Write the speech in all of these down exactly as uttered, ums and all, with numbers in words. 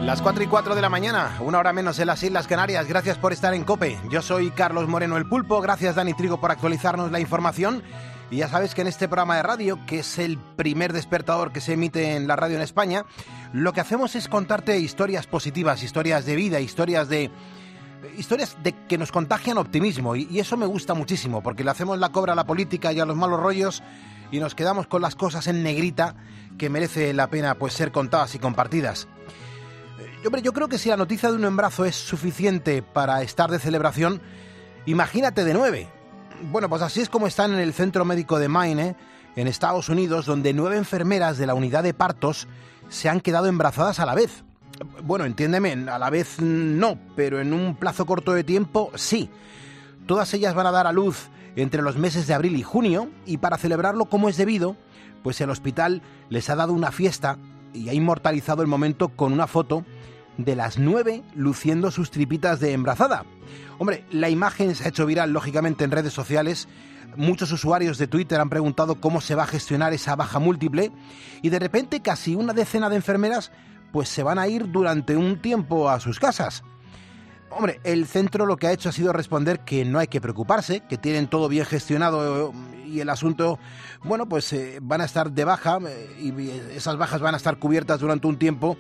Las cuatro y cuatro de la mañana, una hora menos en las Islas Canarias. Gracias por estar en COPE. Yo soy Carlos Moreno, el Pulpo. Gracias, Dani Trigo, por actualizarnos la información. Y ya sabes que en este programa de radio, que es el primer despertador que se emite en la radio en España, lo que hacemos es contarte historias positivas, historias de vida, historias de... historias de que nos contagian optimismo. Y, y eso me gusta muchísimo, porque le hacemos la cobra a la política y a los malos rollos y nos quedamos con las cosas en negrita que merece la pena pues ser contadas y compartidas. Hombre, yo creo que si la noticia de un embarazo es suficiente para estar de celebración, imagínate de nueve. Bueno, pues así es como están en el Centro Médico de Maine, en Estados Unidos, donde nueve enfermeras de la unidad de partos se han quedado embarazadas a la vez. Bueno, entiéndeme, a la vez no, pero en un plazo corto de tiempo sí. Todas ellas van a dar a luz entre los meses de abril y junio, y para celebrarlo como es debido, pues el hospital les ha dado una fiesta y ha inmortalizado el momento con una foto de las nueve luciendo sus tripitas de embarazada. Hombre, la imagen se ha hecho viral lógicamente en redes sociales. Muchos usuarios de Twitter han preguntado cómo se va a gestionar esa baja múltiple y de repente casi una decena de enfermeras pues se van a ir durante un tiempo a sus casas. Hombre, el centro lo que ha hecho ha sido responder que no hay que preocuparse, que tienen todo bien gestionado y el asunto, bueno, pues eh, van a estar de baja eh, y esas bajas van a estar cubiertas durante un tiempo.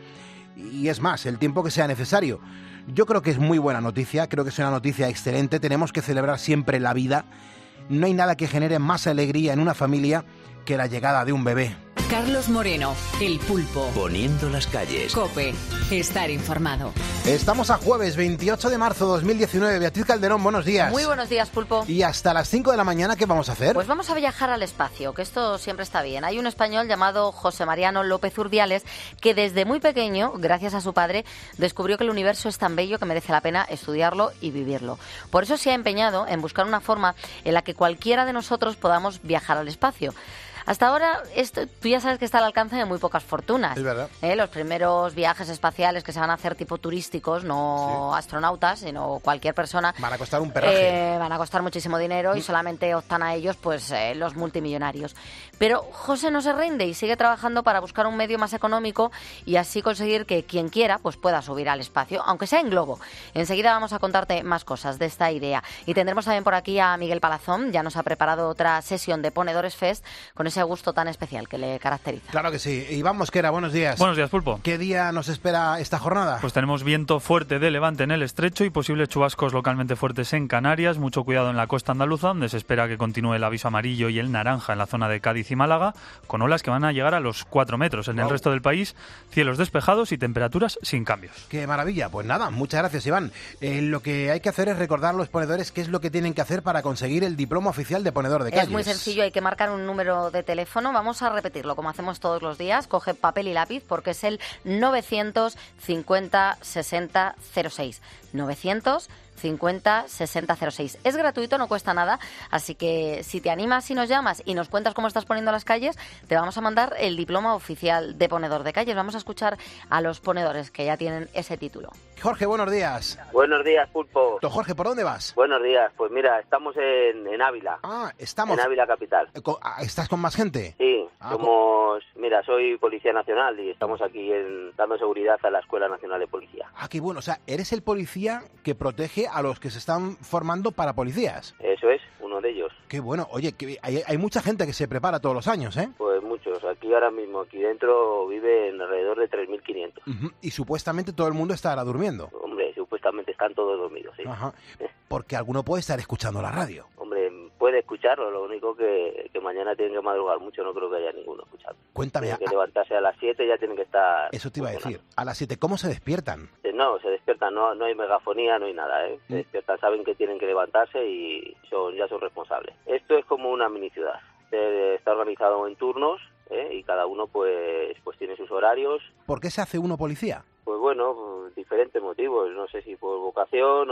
Y es más, el tiempo que sea necesario. Yo creo que es muy buena noticia, creo que es una noticia excelente. Tenemos que celebrar siempre la vida. No hay nada que genere más alegría en una familia que la llegada de un bebé. Carlos Moreno, el Pulpo. Poniendo las calles. COPE, estar informado. Estamos a jueves veintiocho de marzo de dos mil diecinueve. Beatriz Calderón, buenos días. Muy buenos días, Pulpo. Y hasta las cinco de la mañana, ¿qué vamos a hacer? Pues vamos a viajar al espacio, que esto siempre está bien. Hay un español llamado José Mariano López Urdiales que desde muy pequeño, gracias a su padre, descubrió que el universo es tan bello que merece la pena estudiarlo y vivirlo. Por eso se ha empeñado en buscar una forma en la que cualquiera de nosotros podamos viajar al espacio. Hasta ahora, esto, tú ya sabes que está al alcance de muy pocas fortunas. Es verdad. ¿Eh? Los primeros viajes espaciales que se van a hacer tipo turísticos, no sí. astronautas, sino cualquier persona. Van a costar un perraje. Eh, van a costar muchísimo dinero y solamente optan a ellos pues eh, los multimillonarios. Pero José no se rinde y sigue trabajando para buscar un medio más económico y así conseguir que quien quiera pues pueda subir al espacio, aunque sea en globo. Enseguida vamos a contarte más cosas de esta idea. Y tendremos también por aquí a Miguel Palazón, ya nos ha preparado otra sesión de Ponedores Fest con ese gusto tan especial que le caracteriza. Claro que sí. Iván Mosquera, buenos días. Buenos días, Pulpo. ¿Qué día nos espera esta jornada? Pues tenemos viento fuerte de levante en el estrecho y posibles chubascos localmente fuertes en Canarias. Mucho cuidado en la costa andaluza, donde se espera que continúe el aviso amarillo y el naranja en la zona de Cádiz y Málaga, con olas que van a llegar a los cuatro metros. En wow. el resto del país, cielos despejados y temperaturas sin cambios. ¡Qué maravilla! Pues nada, muchas gracias, Iván. Eh, lo que hay que hacer es recordar a los ponedores qué es lo que tienen que hacer para conseguir el diploma oficial de ponedor de calles. Es muy sencillo, hay que marcar un número de teléfono. Vamos a repetirlo como hacemos todos los días. Coge papel y lápiz porque es el novecientos cincuenta sesenta cero seis. novecientos cincuenta sesenta cero seis. Es gratuito, no cuesta nada, así que si te animas y nos llamas y nos cuentas cómo estás poniendo las calles, te vamos a mandar el diploma oficial de ponedor de calles. Vamos a escuchar a los ponedores que ya tienen ese título. Jorge, buenos días. Buenos días, Pulpo. Don Jorge, ¿por dónde vas? Buenos días, pues mira, estamos en, en Ávila. Ah, estamos... En Ávila capital. ¿Estás con más gente? Sí, ah, somos... Mira, soy Policía Nacional y estamos aquí en, dando seguridad a la Escuela Nacional de Policía. Ah, qué bueno, o sea, eres el policía que protege a los que se están formando para policías. Eso es, uno de ellos. Qué bueno, oye, que hay, hay mucha gente que se prepara todos los años, ¿eh? Pues muchos, aquí ahora mismo, aquí dentro viven alrededor de tres mil quinientos. Uh-huh. Y supuestamente todo el mundo estará durmiendo. Hombre, supuestamente están todos dormidos, sí. Ajá. Porque alguno puede estar escuchando la radio. Hombre, puede escucharlo, lo único que, que mañana tienen que madrugar mucho, no creo que haya ninguno escuchando. Cuéntame. Tienen que a... levantarse a las siete, ya tienen que estar... Eso te iba a decir, a las siete, ¿cómo se despiertan? No, se despiertan, no, no hay megafonía, no hay nada, ¿eh? Se despiertan, saben que tienen que levantarse y son, ya son responsables. Esto es como una mini ciudad, está organizado en turnos, ¿eh? Y cada uno pues, pues tiene sus horarios. ¿Por qué se hace uno policía? Pues bueno, por diferentes motivos, no sé si por vocación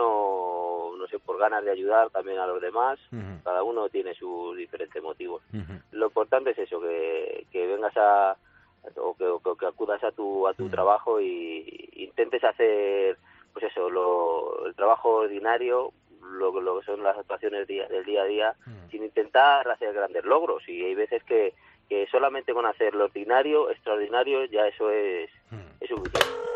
o no sé, por ganas de ayudar también a los demás. Uh-huh. Cada uno tiene sus diferentes motivos. Uh-huh. Lo importante es eso, que, que vengas a o que, o que acudas a tu a tu uh-huh. trabajo y intentes hacer pues eso, lo, el trabajo ordinario, lo, lo que son las actuaciones día, del día a día, uh-huh. sin intentar hacer grandes logros. Y hay veces que, que solamente con hacer lo ordinario, extraordinario, ya eso es, uh-huh. es suficiente.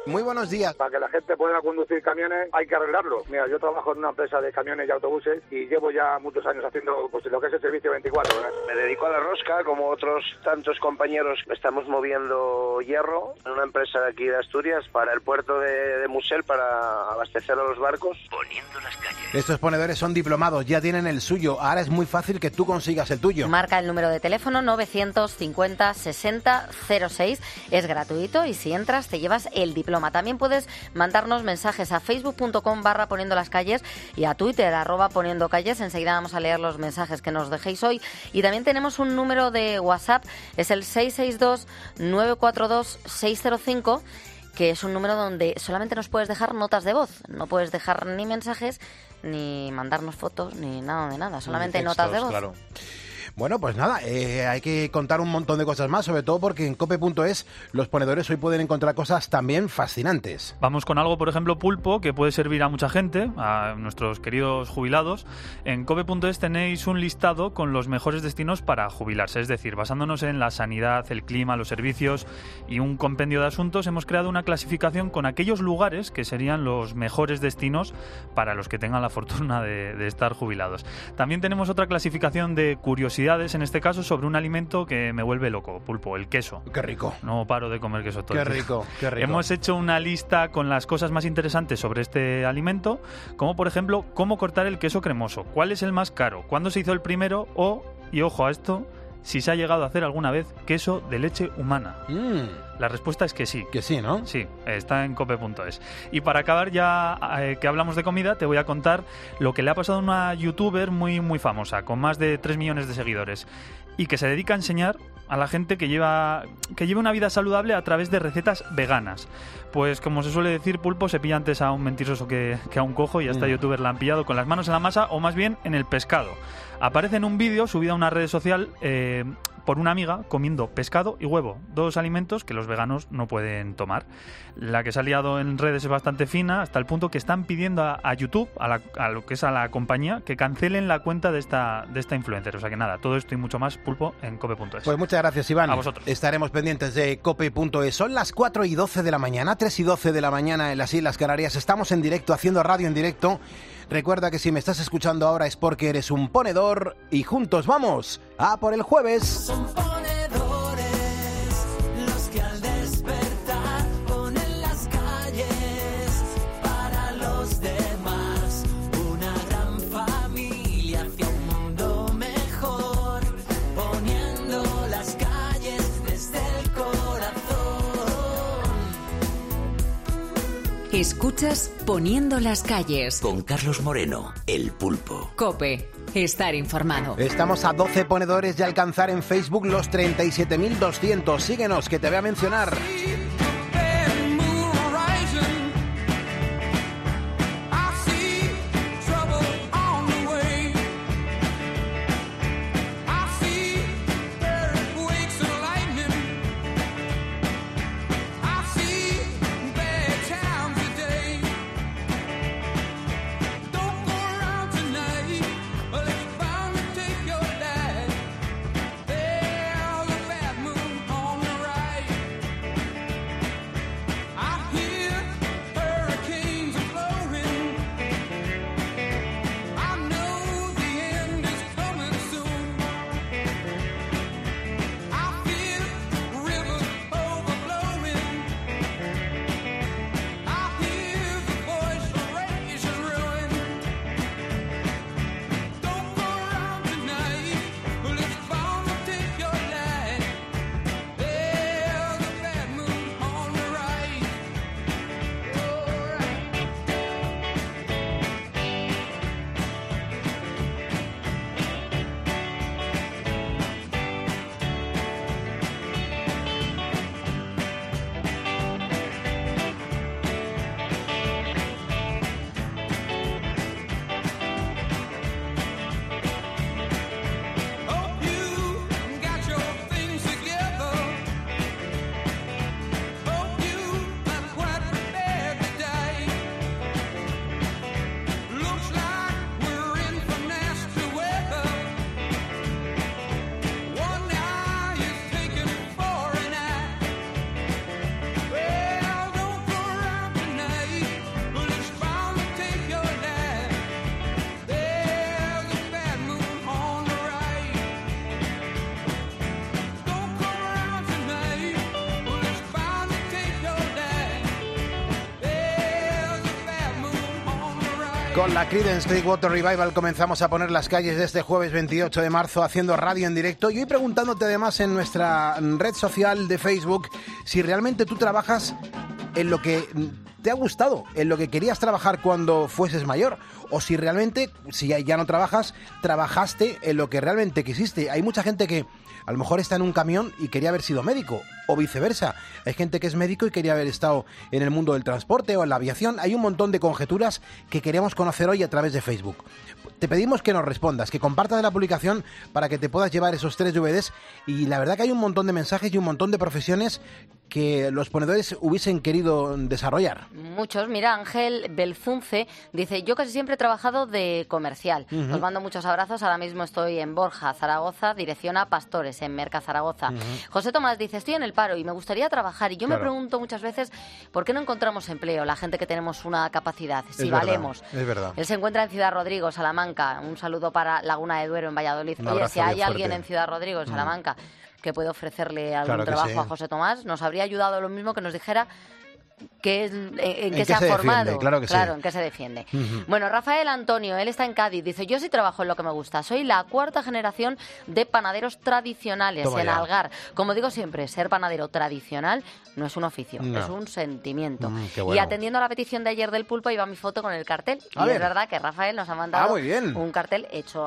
Muy buenos días. Para que la gente pueda conducir camiones hay que arreglarlo. Mira, yo trabajo en una empresa de camiones y autobuses y llevo ya muchos años haciendo pues lo que es el servicio veinticuatro horas. Me dedico a la rosca, como otros tantos compañeros. Estamos moviendo hierro en una empresa de aquí de Asturias para el puerto de, de Musel para abastecer a los barcos. Poniendo las calles. Estos ponedores son diplomados, ya tienen el suyo. Ahora es muy fácil que tú consigas el tuyo. Marca el número de teléfono novecientos cincuenta sesenta cero seis. Es gratuito y si entras te llevas el diploma. También puedes mandarnos mensajes a facebook punto com barra poniendo las calles y a Twitter arroba poniendo calles. Enseguida vamos a leer los mensajes que nos dejéis hoy. Y también tenemos un número de WhatsApp, es el seis seis dos nueve cuatro dos seis cero cinco, que es un número donde solamente nos puedes dejar notas de voz. No puedes dejar ni mensajes, ni mandarnos fotos, ni nada de nada. Solamente textos, notas de voz. Claro. Bueno, pues nada, eh, hay que contar un montón de cosas más, sobre todo porque en cope punto es los ponedores hoy pueden encontrar cosas también fascinantes. Vamos con algo, por ejemplo, pulpo, que puede servir a mucha gente, a nuestros queridos jubilados. En cope punto es tenéis un listado con los mejores destinos para jubilarse, es decir, basándonos en la sanidad, el clima, los servicios y un compendio de asuntos, hemos creado una clasificación con aquellos lugares que serían los mejores destinos para los que tengan la fortuna de, de estar jubilados. También tenemos otra clasificación de curiosidades, en este caso sobre un alimento que me vuelve loco, pulpo, el queso. Qué rico. No paro de comer queso todo Qué el día. rico, qué rico. Hemos hecho una lista con las cosas más interesantes sobre este alimento, como por ejemplo, cómo cortar el queso cremoso, cuál es el más caro, cuándo se hizo el primero o, y ojo a esto, si se ha llegado a hacer alguna vez queso de leche humana. Mm. La respuesta es que sí. Que sí, ¿no? Sí, está en cope punto es. Y para acabar ya eh, que hablamos de comida, te voy a contar lo que le ha pasado a una youtuber muy, muy famosa, con más de tres millones de seguidores, y que se dedica a enseñar a la gente que lleva que lleva una vida saludable a través de recetas veganas. Pues como se suele decir, pulpo, se pilla antes a un mentiroso que, que a un cojo, y a esta Mm. youtuber la han pillado con las manos en la masa, o más bien en el pescado. Aparece en un vídeo subido a una red social eh, por una amiga comiendo pescado y huevo, dos alimentos que los veganos no pueden tomar. La que se ha liado en redes es bastante fina, hasta el punto que están pidiendo a, a YouTube, a, la, a lo que es a la compañía, que cancelen la cuenta de esta, de esta influencer. O sea que nada, todo esto y mucho más, pulpo, en cope punto es. Pues muchas gracias, Iván. A vosotros. Estaremos pendientes de cope punto es. Son las cuatro y doce de la mañana, tres y doce de la mañana en las Islas Canarias. Estamos en directo, haciendo radio en directo. Recuerda que si me estás escuchando ahora es porque eres un ponedor y juntos vamos a por el jueves. Son ponedores los que al despertar ponen las calles para los demás. Una gran familia hacia un mundo mejor, poniendo las calles desde el corazón. Escuchas Poniendo las calles. Con Carlos Moreno, el pulpo. COPE. Estar informado. Estamos a doce ponedores de alcanzar en Facebook los treinta y siete mil doscientos. Síguenos, que te voy a mencionar. Con la Creedence Clearwater Revival comenzamos a poner las calles de este jueves veintiocho de marzo haciendo radio en directo y hoy preguntándote además en nuestra red social de Facebook si realmente tú trabajas en lo que te ha gustado, en lo que querías trabajar cuando fueses mayor, o si realmente, si ya no trabajas, trabajaste en lo que realmente quisiste. Hay mucha gente que a lo mejor está en un camión y quería haber sido médico, o viceversa. Hay gente que es médico y quería haber estado en el mundo del transporte o en la aviación. Hay un montón de conjeturas que queremos conocer hoy a través de Facebook. Te pedimos que nos respondas, que compartas la publicación para que te puedas llevar esos tres D V Ds. Y la verdad que hay un montón de mensajes y un montón de profesiones que los ponedores hubiesen querido desarrollar. Muchos. Mira, Ángel Belzunce dice, yo casi siempre he trabajado de comercial. Uh-huh. Os mando muchos abrazos. Ahora mismo estoy en Borja, Zaragoza, dirección a Pastores, en Merca, Zaragoza. Uh-huh. José Tomás dice, estoy en el paro y me gustaría trabajar. Y yo claro. me pregunto muchas veces, ¿por qué no encontramos empleo? La gente que tenemos una capacidad, si es valemos. Verdad, es verdad. Él se encuentra en Ciudad Rodrigo, Salamanca. Un saludo para Laguna de Duero, en Valladolid. Oye, si hay alguien en Ciudad Rodrigo, en Salamanca, uh-huh. que puede ofrecerle algún claro trabajo sí. a José Tomás, nos habría ayudado lo mismo que nos dijera que es, en, en qué se ha formado, defiende, claro, que claro sí. en qué se defiende. Uh-huh. Bueno, Rafael Antonio, él está en Cádiz, dice, yo sí trabajo en lo que me gusta, soy la cuarta generación de panaderos tradicionales Toma en ya. Algar. Como digo siempre, ser panadero tradicional no es un oficio, no. es un sentimiento. Mm, qué bueno. Y atendiendo a la petición de ayer del Pulpo, iba mi foto con el cartel, a y ver. es verdad que Rafael nos ha mandado ah, muy bien. un cartel hecho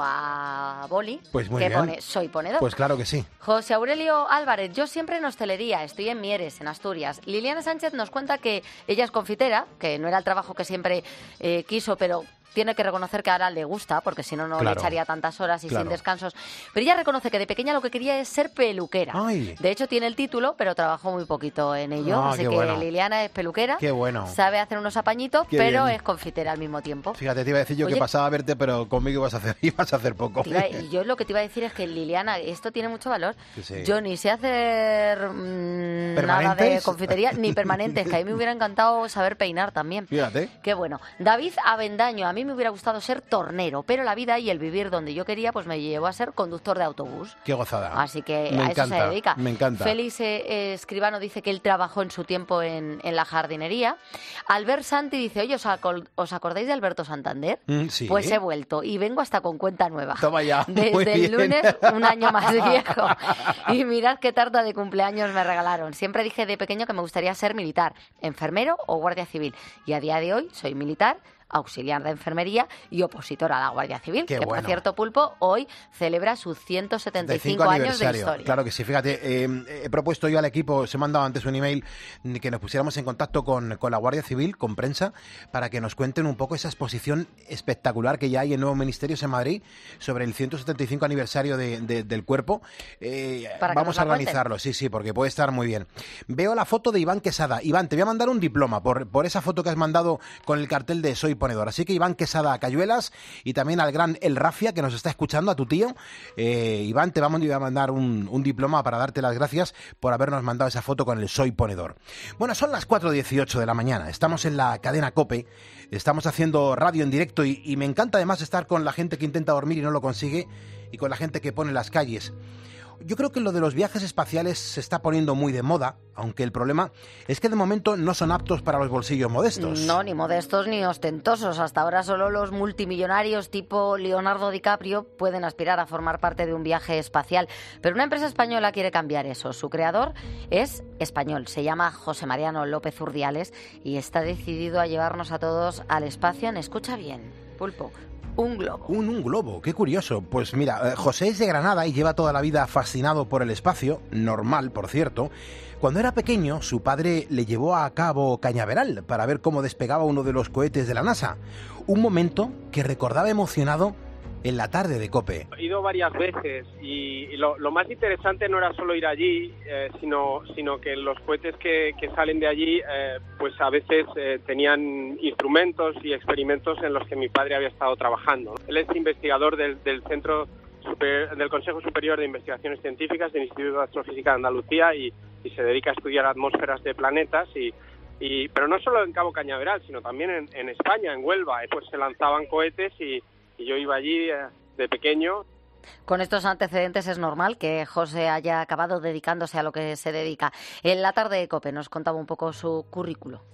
a boli pues muy que bien. pone, soy ponedor. Pues claro que sí. José Aurelio Álvarez, yo siempre en hostelería, estoy en Mieres, en Asturias. Liliana Sánchez nos cuenta que ella es confitera, que no era el trabajo que siempre eh, quiso, pero tiene que reconocer que ahora le gusta, porque si no, no claro. le echaría tantas horas y claro. sin descansos. Pero ella reconoce que de pequeña lo que quería es ser peluquera. Ay. De hecho, tiene el título, pero trabajó muy poquito en ello. Ah, así que bueno. Liliana es peluquera, qué bueno. sabe hacer unos apañitos, qué pero bien. es confitera al mismo tiempo. Fíjate, te iba a decir yo Oye, que pasaba a verte, pero conmigo ibas a hacer, ibas a hacer poco. Iba, y yo lo que te iba a decir es que Liliana, esto tiene mucho valor. Sí, sí. Yo ni sé hacer mmm, nada de confitería, ni permanentes, que a mí me hubiera encantado saber peinar también. Fíjate. Qué bueno. David Avendaño, a mí me hubiera gustado ser tornero, pero la vida y el vivir donde yo quería pues me llevó a ser conductor de autobús. Qué gozada. Así que me a encanta, eso se dedica. Me encanta. Félix eh, Escribano dice que él trabajó en su tiempo en, en la jardinería. Albert Santi dice, oye, ¿os, acol- ¿os acordáis de Alberto Santander? Mm, sí. Pues he vuelto y vengo hasta con cuenta nueva. Toma ya. Desde el lunes, un año más viejo. Y mirad qué tarta de cumpleaños me regalaron. Siempre dije de pequeño que me gustaría ser militar, enfermero o guardia civil. Y a día de hoy soy militar, auxiliar de enfermería y opositor a la Guardia Civil, Qué que bueno. por cierto, Pulpo, hoy celebra sus ciento setenta y cinco años de historia. Claro que sí, fíjate, eh, he propuesto yo al equipo, se me ha mandado antes un email, que nos pusiéramos en contacto con, con la Guardia Civil, con prensa, para que nos cuenten un poco esa exposición espectacular que ya hay en Nuevos Ministerios en Madrid sobre el ciento setenta y cinco aniversario de, de, del cuerpo. Eh, vamos a organizarlo, sí, sí, porque puede estar muy bien. Veo la foto de Iván Quesada. Iván, te voy a mandar un diploma por, por esa foto que has mandado con el cartel de Soy Ponedor. Así que Iván Quesada Cayuelas y también al gran El Rafia, que nos está escuchando, a tu tío. Eh, Iván, te vamos a mandar un, un diploma para darte las gracias por habernos mandado esa foto con el Soy Ponedor. Bueno, son las cuatro dieciocho de la mañana. Estamos en la cadena COPE. Estamos haciendo radio en directo y, y me encanta además estar con la gente que intenta dormir y no lo consigue y con la gente que pone las calles. Yo creo que lo de los viajes espaciales se está poniendo muy de moda, aunque el problema es que de momento no son aptos para los bolsillos modestos. No, ni modestos ni ostentosos. Hasta ahora solo los multimillonarios tipo Leonardo DiCaprio pueden aspirar a formar parte de un viaje espacial. Pero una empresa española quiere cambiar eso. Su creador es español, se llama José Mariano López Urdiales y está decidido a llevarnos a todos al espacio en, escucha bien, Pulpo, un globo. Un, un globo, qué curioso. Pues mira, José es de Granada y lleva toda la vida fascinado por el espacio, normal, por cierto. Cuando era pequeño, su padre le llevó a Cabo Cañaveral para ver cómo despegaba uno de los cohetes de la NASA. Un momento que recordaba emocionado en la tarde de COPE. He ido varias veces y lo, lo más interesante no era solo ir allí, eh, sino, sino que los cohetes que, que salen de allí, eh, pues a veces eh, tenían instrumentos y experimentos en los que mi padre había estado trabajando. Él es investigador del, del Centro Super, del Consejo Superior de Investigaciones Científicas del Instituto de Astrofísica de Andalucía y, y se dedica a estudiar atmósferas de planetas y Y, pero no solo en Cabo Cañaveral, sino también en, en España, en Huelva, pues se lanzaban cohetes y, y yo iba allí eh, de pequeño. Con estos antecedentes es normal que José haya acabado dedicándose a lo que se dedica. En la tarde de COPE nos contaba un poco su currículo.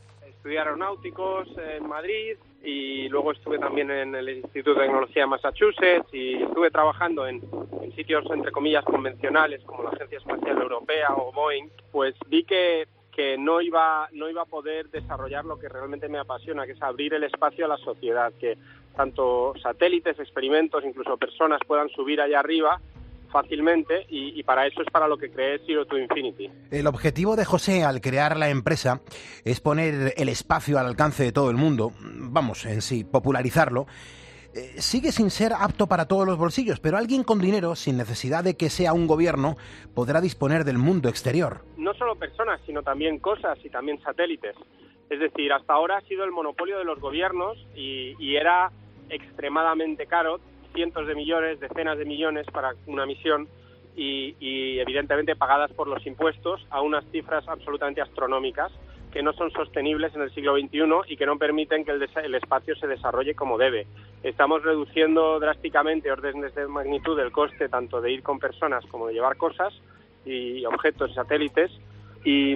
estudiar aeronáuticos en Madrid y luego estuve también en el Instituto de Tecnología de Massachusetts y estuve trabajando en, en sitios, entre comillas, convencionales como la Agencia Espacial Europea o Boeing. Pues vi que, que no iba, no iba a poder desarrollar lo que realmente me apasiona, que es abrir el espacio a la sociedad, que tanto satélites, experimentos, incluso personas puedan subir allá arriba fácilmente y, y para eso es para lo que creé Zero to Infinity. El objetivo de José al crear la empresa es poner el espacio al alcance de todo el mundo, vamos, en sí, popularizarlo. Eh, sigue sin ser apto para todos los bolsillos, pero alguien con dinero, sin necesidad de que sea un gobierno, podrá disponer del mundo exterior. No solo personas, sino también cosas y también satélites. Es decir, hasta ahora ha sido el monopolio de los gobiernos y, y era extremadamente caro, cientos de millones, decenas de millones para una misión y, y evidentemente pagadas por los impuestos a unas cifras absolutamente astronómicas que no son sostenibles en el siglo veintiuno y que no permiten que el, des- el espacio se desarrolle como debe. Estamos reduciendo drásticamente órdenes de magnitud el coste tanto de ir con personas como de llevar cosas y objetos, satélites y,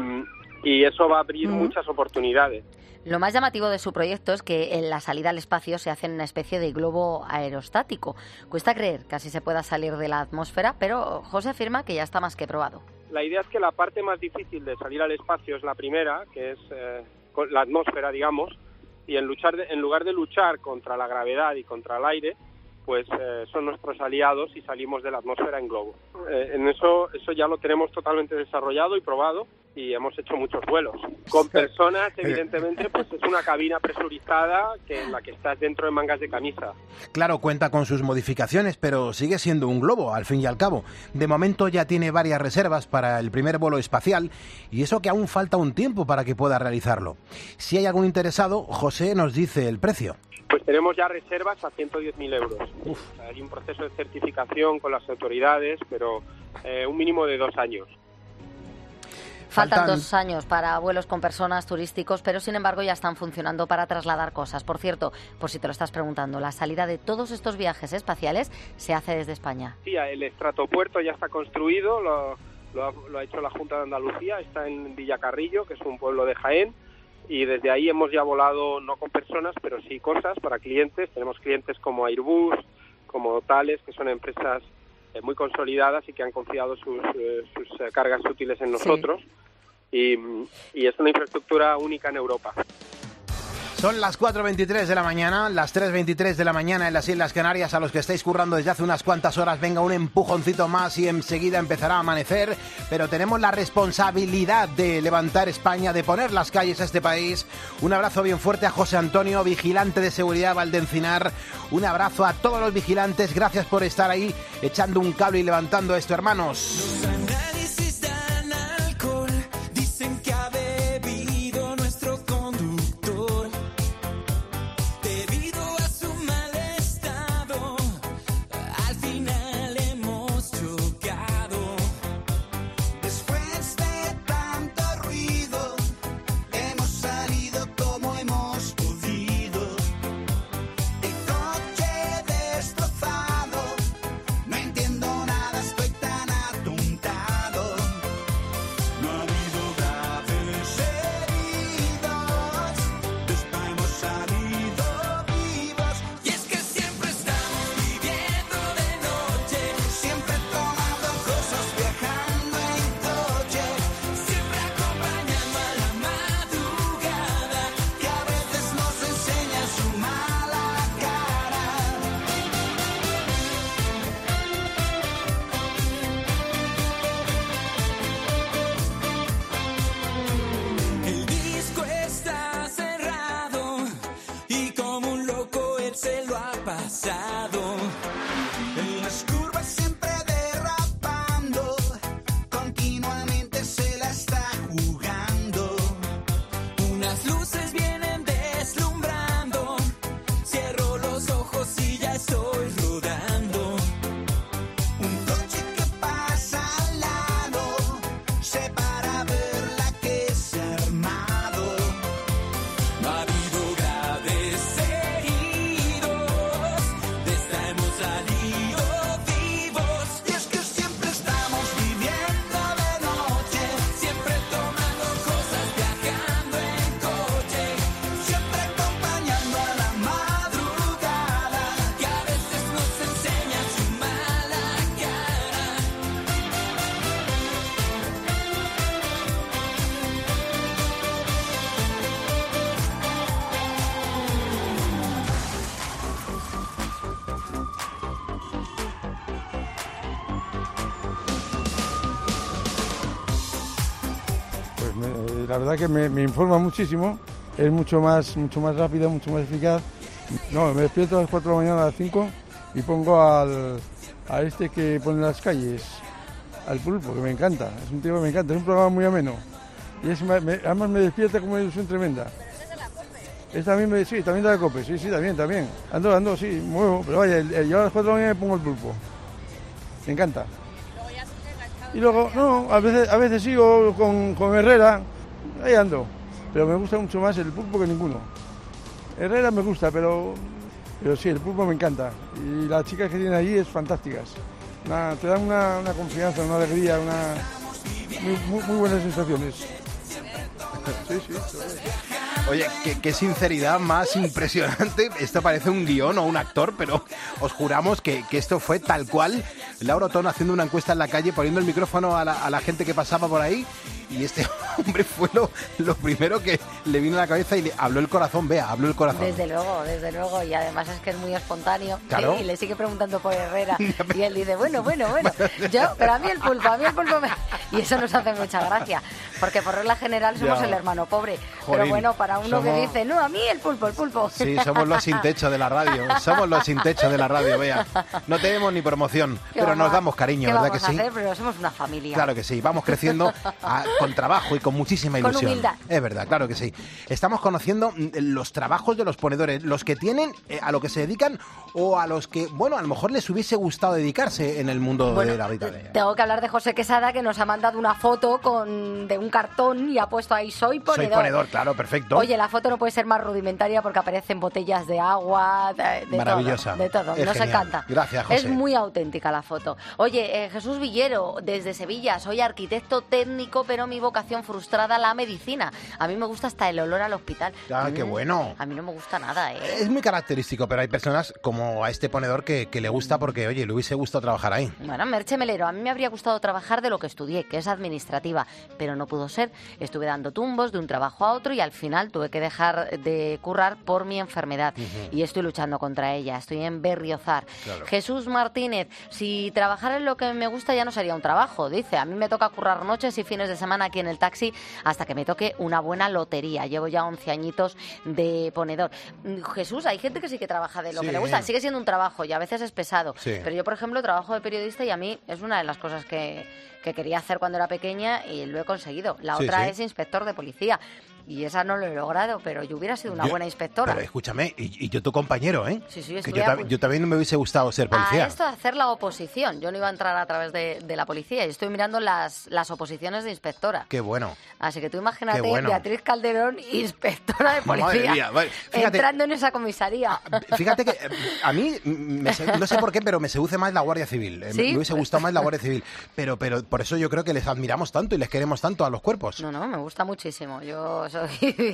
y eso va a abrir mm. muchas oportunidades. Lo más llamativo de su proyecto es que en la salida al espacio se hace en una especie de globo aerostático. Cuesta creer que así se pueda salir de la atmósfera, pero José afirma que ya está más que probado. La idea es que la parte más difícil de salir al espacio es la primera, que es eh, la atmósfera, digamos, y en, luchar de, en lugar de luchar contra la gravedad y contra el aire, pues eh, son nuestros aliados y salimos de la atmósfera en globo. Eh, en eso, eso ya lo tenemos totalmente desarrollado y probado y hemos hecho muchos vuelos. Con personas, evidentemente, pues es una cabina presurizada que en la que estás dentro de mangas de camisa. Claro, cuenta con sus modificaciones, pero sigue siendo un globo, al fin y al cabo. De momento ya tiene varias reservas para el primer vuelo espacial y eso que aún falta un tiempo para que pueda realizarlo. Si hay algún interesado, José nos dice el precio. Pues tenemos ya reservas a ciento diez mil euros. Uf. O sea, hay un proceso de certificación con las autoridades, pero eh, un mínimo de dos años. Faltan, Faltan dos años para vuelos con personas turísticos, pero sin embargo ya están funcionando para trasladar cosas. Por cierto, por si te lo estás preguntando, la salida de todos estos viajes espaciales se hace desde España. Sí, el estratopuerto ya está construido, lo, lo, ha, lo ha hecho la Junta de Andalucía, está en Villacarrillo, que es un pueblo de Jaén, y desde ahí hemos ya volado no con personas, pero sí cosas para clientes. Tenemos clientes como Airbus, como Thales, que son empresas eh, muy consolidadas y que han confiado sus, eh, sus eh, cargas útiles en nosotros. Sí. Y, y es una infraestructura única en Europa. Son las cuatro veintitrés de la mañana, las tres veintitrés de la mañana en las Islas Canarias. A los que estáis currando desde hace unas cuantas horas, venga un empujoncito más y enseguida empezará a amanecer. Pero tenemos la responsabilidad de levantar España, de poner las calles a este país. Un abrazo bien fuerte a José Antonio, vigilante de seguridad Valdencinar. Un abrazo a todos los vigilantes. Gracias por estar ahí echando un cable y levantando esto, hermanos. Tonta. la verdad que me, me informa muchísimo, es mucho más, mucho más rápido, mucho más eficaz. No, me despierto a las cuatro de la mañana, a las cinco, y pongo al, a este que pone las calles, al Pulpo, que me encanta, es un tío que me encanta, es un programa muy ameno. Y es, me, además me despierta con una ilusión tremenda. Es también, me, sí, también de la COPE, sí, sí, también, también. Ando, ando, sí, muevo, pero vaya, el, el, yo a las cuatro de la mañana me pongo el Pulpo. Me encanta. Y luego, no, a veces, a veces sigo con, con Herrera, ahí ando. Pero me gusta mucho más el Pulpo que ninguno. Herrera me gusta, pero, pero sí, el Pulpo me encanta. Y las chicas que tienen allí es fantásticas. Una, te dan una, una confianza, una alegría, una muy, muy, muy buenas sensaciones. Sí, sí. Oye, qué, qué sinceridad más impresionante. Esto parece un guión o un actor, pero os juramos que, que esto fue tal cual. Laura Otón haciendo una encuesta en la calle, poniendo el micrófono a la, a la gente que pasaba por ahí. Y este hombre fue lo, lo primero que le vino a la cabeza y le habló el corazón, vea, habló el corazón. Desde luego, desde luego. Y además es que es muy espontáneo. Claro. Y le sigue preguntando por Herrera. Y él dice, bueno, bueno, bueno. Yo, pero a mí el Pulpo, a mí el Pulpo me... Y eso nos hace mucha gracia. Porque por regla general somos Ya. el hermano pobre. Jolín, pero bueno, para uno somos... que dice, no, a mí el Pulpo, el Pulpo. Sí, somos los sin techo de la radio. Somos los sin techo de la radio, vea. No tenemos ni promoción, pero vamos nos a- damos cariño, ¿Qué ¿verdad vamos que a sí? hacer? Pero somos una familia. Claro que sí, vamos creciendo a- con trabajo y con muchísima Con ilusión. humildad. Es verdad, claro que sí. Estamos conociendo mm, los trabajos de los ponedores, los que tienen, eh, a lo que se dedican o a los que, bueno, a lo mejor les hubiese gustado dedicarse en el mundo Bueno, de la vida. de- Tengo que hablar de José Quesada, que nos ha mandado una foto con de un cartón y ha puesto ahí soy ponedor. Soy ponedor, claro, perfecto. Oye, la foto no puede ser más rudimentaria porque aparecen botellas de agua, de, de Maravillosa. todo. De todo, Es nos genial. encanta. Gracias, José. Es muy auténtica la foto. Oye, eh, Jesús Villero, desde Sevilla, soy arquitecto técnico, pero mi vocación frustrada la medicina. A mí me gusta hasta el olor al hospital. Ah, qué Mm, bueno. A mí no me gusta nada, ¿eh? Es muy característico, pero hay personas como a este ponedor que, que le gusta porque, oye, le hubiese gustado trabajar ahí. Bueno, Merche Melero, a mí me habría gustado trabajar de lo que estudié, que es administrativa, pero no pudo ser. Estuve dando tumbos de un trabajo a otro y al final tuve que dejar de currar por mi enfermedad. Ujú. Y estoy luchando contra ella, estoy en Berriozar. Claro. Jesús Martínez, si trabajar en lo que me gusta ya no sería un trabajo, dice. A mí me toca currar noches y fines de semana aquí en el taxi hasta que me toque una buena lotería. Llevo ya once añitos de ponedor. Mm, Jesús, hay gente que sí que trabaja de lo Sí. que le gusta. Sigue siendo un trabajo y a veces es pesado. Sí. Pero yo, por ejemplo, trabajo de periodista y a mí es una de las cosas que, que quería hacer cuando era pequeña y lo he conseguido. La Sí, otra sí. es inspector de policía y esa no lo he logrado, pero yo hubiera sido una Yo- buena inspectora. Pero escúchame, y, y yo tu compañero, ¿eh? Sí, sí, que estuve yo, a tam- pu- yo también me hubiese gustado ser policía. A esto de hacer la oposición. Yo no iba a entrar a través de, de la policía y estoy mirando las, las oposiciones de inspectora. Qué bueno. Así que tú imagínate, Qué bueno. Beatriz Calderón, inspectora de policía, Madre mía, vale. Fíjate- entrando en esa comisaría. Fíjate que eh, a mí, mm, me se- no sé por qué, pero me seduce más la Guardia Civil. Eh, ¿Sí? Me hubiese gustado más la Guardia Civil. Pero, pero por eso yo creo que les admiramos tanto y les queremos tanto a los cuerpos. No, no, me gusta muchísimo. Yo soy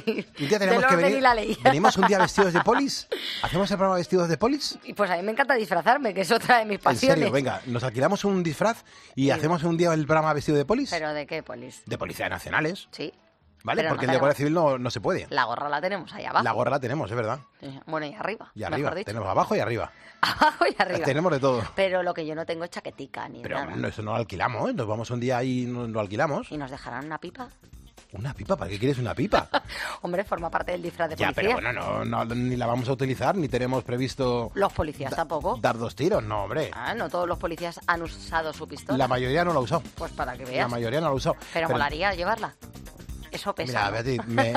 Un día del tenemos que orden venir. y la ley. Venimos un día vestidos de polis. ¿Hacemos el programa vestidos de polis? Y pues a mí me encanta disfrazarme, que es otra de mis En pasiones. serio, venga, nos alquilamos un disfraz y hacemos un día el programa vestido de polis. ¿Pero de qué, polis? De policías nacionales. Sí. ¿Vale? Pero Porque no el de Guardia tenemos- Civil no, no se puede. La gorra la tenemos ahí abajo. La gorra la tenemos, es verdad. Sí. Bueno, y arriba. Y mejor arriba. dicho. Tenemos abajo y arriba. Abajo y arriba. Tenemos de todo. Pero lo que yo no tengo es chaquetica ni Pero nada. no, eso no lo alquilamos, ¿eh? Nos vamos un día ahí y nos lo alquilamos. ¿Y nos dejarán una pipa? ¿Una pipa? ¿Para qué quieres una pipa? Hombre, forma parte del disfraz de Ya, policía. pero bueno, no, no, ni la vamos a utilizar, ni tenemos previsto Los policías tampoco. dar dos tiros, no, hombre. Ah, no todos los policías han usado su pistola. La mayoría no la ha usado. Pues para que La veas. mayoría no la ha usado. Pero, molaría llevarla. Eso pesa. Mira, ¿no? Beatriz, me-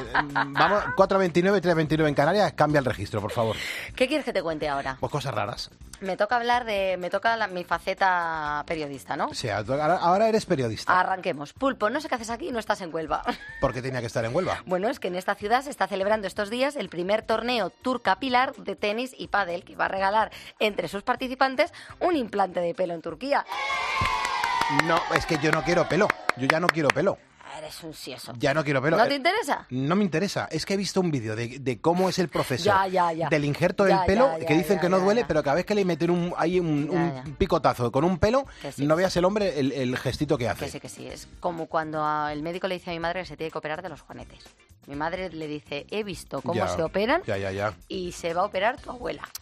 vamos, cuatro veintinueve, tres veintinueve en Canarias, cambia el registro, por favor. ¿Qué quieres que te cuente ahora? Pues cosas raras. Me toca hablar de... Me toca la- mi faceta periodista, ¿no? O sea, ahora, ahora eres periodista. Arranquemos. Pulpo, no sé qué haces aquí y no estás en Huelva. ¿Por qué tenía que estar en Huelva? Bueno, es que en esta ciudad se está celebrando estos días el primer torneo Turca Pilar de tenis y pádel, que va a regalar entre sus participantes un implante de pelo en Turquía. No, es que yo no quiero pelo. Yo ya no quiero pelo. Eres un sieso. Ya no quiero pelo. ¿No Eh, te interesa? No me interesa. Es que he visto un vídeo de, de cómo es el proceso Ya, ya, ya. del injerto Ya, del pelo, ya, ya, que dicen ya, que no ya, duele, ya. pero cada vez que le meten un, ahí un, Ya, un ya. picotazo con un pelo, Que sí, no que veas el hombre el, el gestito que hace. Que sí, que sí. Es como cuando a- el médico le dice a mi madre que se tiene que operar de los juanetes. Mi madre le dice, he visto cómo Ya, se operan Ya, ya, ya. y se va a operar tu abuela.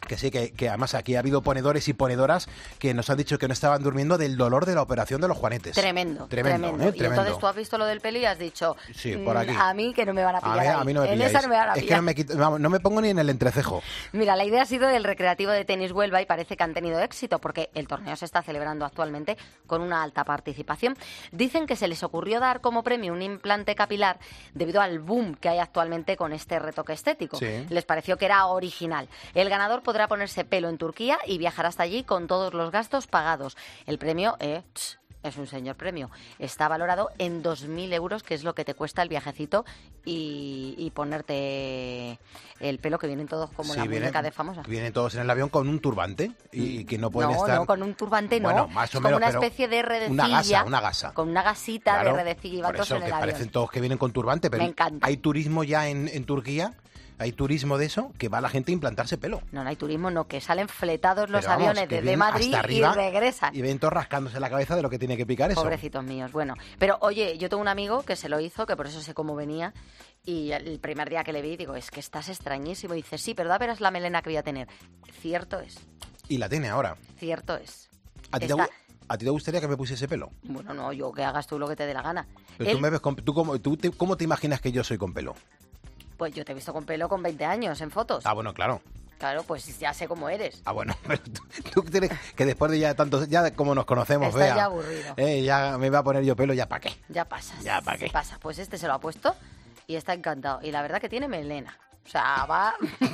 Que sí, que, que además aquí ha habido ponedores y ponedoras que nos han dicho que no estaban durmiendo del dolor de la operación de los juanetes. Tremendo, tremendo. tremendo. ¿eh? Y Tremendo. entonces tú has visto lo del pelo y has dicho, sí, por aquí. a mí que no me van a pillar. A mí, a mí no me en pilláis. esa no me van a pillar. Es que no me, quito, vamos, no me pongo ni en el entrecejo. Mira, la idea ha sido del Recreativo de Tenis Huelva y parece que han tenido éxito porque el torneo se está celebrando actualmente con una alta participación. Dicen que se les ocurrió dar como premio un implante capilar debido al boom que hay actualmente con este retoque estético. Sí. Les pareció que era original. El ganador podrá ponerse pelo en Turquía y viajar hasta allí con todos los gastos pagados. El premio eh, es un señor premio. Está valorado en dos mil euros, que es lo que te cuesta el viajecito y, y ponerte el pelo, que vienen todos como Sí, la vienen, muñeca de famosa. Vienen todos en el avión con un turbante y que no pueden no, estar... No, con un turbante no. Bueno, más o es menos, como una pero especie de redecilla. Una gasa, una gasa. Con una gasita Claro, de redecilla y van por todos eso, en que el avión. parecen todos que vienen con turbante, pero Me encanta. hay turismo ya en, en Turquía, hay turismo de eso, que va la gente a implantarse pelo. No, no hay turismo, no, que salen fletados los Pero vamos, aviones que desde vienen Madrid hasta arriba y regresan. Y ven todos rascándose la cabeza de lo que tiene que picar eso. Pobrecitos míos, bueno. Pero oye, yo tengo un amigo que se lo hizo, que por eso sé cómo venía, y el primer día que le vi digo, es que estás extrañísimo. Y dice, sí, pero da verás la melena que voy a tener. Cierto es, Y la tiene ahora. cierto es. ¿A ti, te, Está- gu- ¿A ti te gustaría que me pusiese pelo? Bueno, no, yo que hagas tú lo que te dé la gana. Pero Él- tú me ves con, tú cómo, tú te, ¿Cómo te imaginas que yo soy con pelo? Pues yo te he visto con pelo con veinte años en fotos. Ah, bueno, claro. Claro, pues ya sé cómo eres. Ah, bueno, pero tú, tú tienes que después de ya tantos, ya como nos conocemos, Estás vea, ya aburrido. eh, ya me iba a poner yo pelo, ¿ya para qué? Ya pasas. Ya, ¿pa' qué? Pasa. Pues este se lo ha puesto y está encantado. Y la verdad que tiene melena. O sea, va...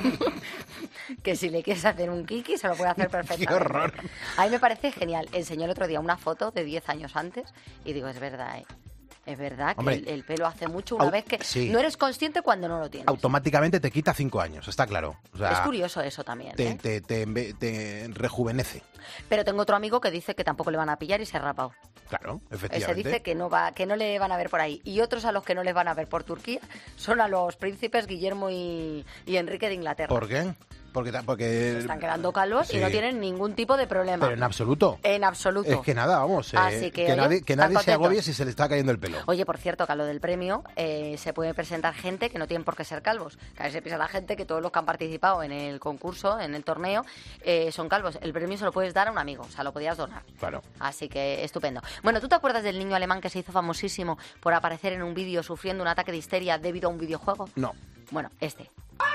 que si le quieres hacer un kiki se lo puede hacer perfectamente. ¡Qué horror! A mí me parece genial. Enseñó el otro día una foto de diez años antes y digo, es verdad, ¿eh? Es verdad que Hombre, el, el pelo hace mucho una au- vez que sí. no eres consciente cuando no lo tienes. Automáticamente te quita cinco años, está claro. O sea, Es curioso eso también, te, ¿eh? te, te, enve- te rejuvenece. Pero tengo otro amigo que dice que tampoco le van a pillar y se ha rapado. Claro, Ese efectivamente. dice que no va, que no le van a ver por ahí. Y otros a los que no les van a ver por Turquía son a los príncipes Guillermo y, y Enrique de Inglaterra. ¿Por qué? Porque, ta- porque Están quedando calvos Sí. y no tienen ningún tipo de problema. Pero en absoluto. En absoluto. Es que nada, vamos. eh, Así que, oye, nadie, que están nadie se contentos. agobie si se le está cayendo el pelo. Oye, por cierto, que a lo del premio eh, se puede presentar gente que no tienen por qué ser calvos. Que a veces piensa la gente que todos los que han participado en el concurso, en el torneo, eh, son calvos. El premio se lo puedes dar a un amigo, o sea, lo podías donar. Claro. Así que estupendo. Bueno, ¿tú te acuerdas del niño alemán que se hizo famosísimo por aparecer en un vídeo sufriendo un ataque de histeria debido a un videojuego? No. Bueno, este.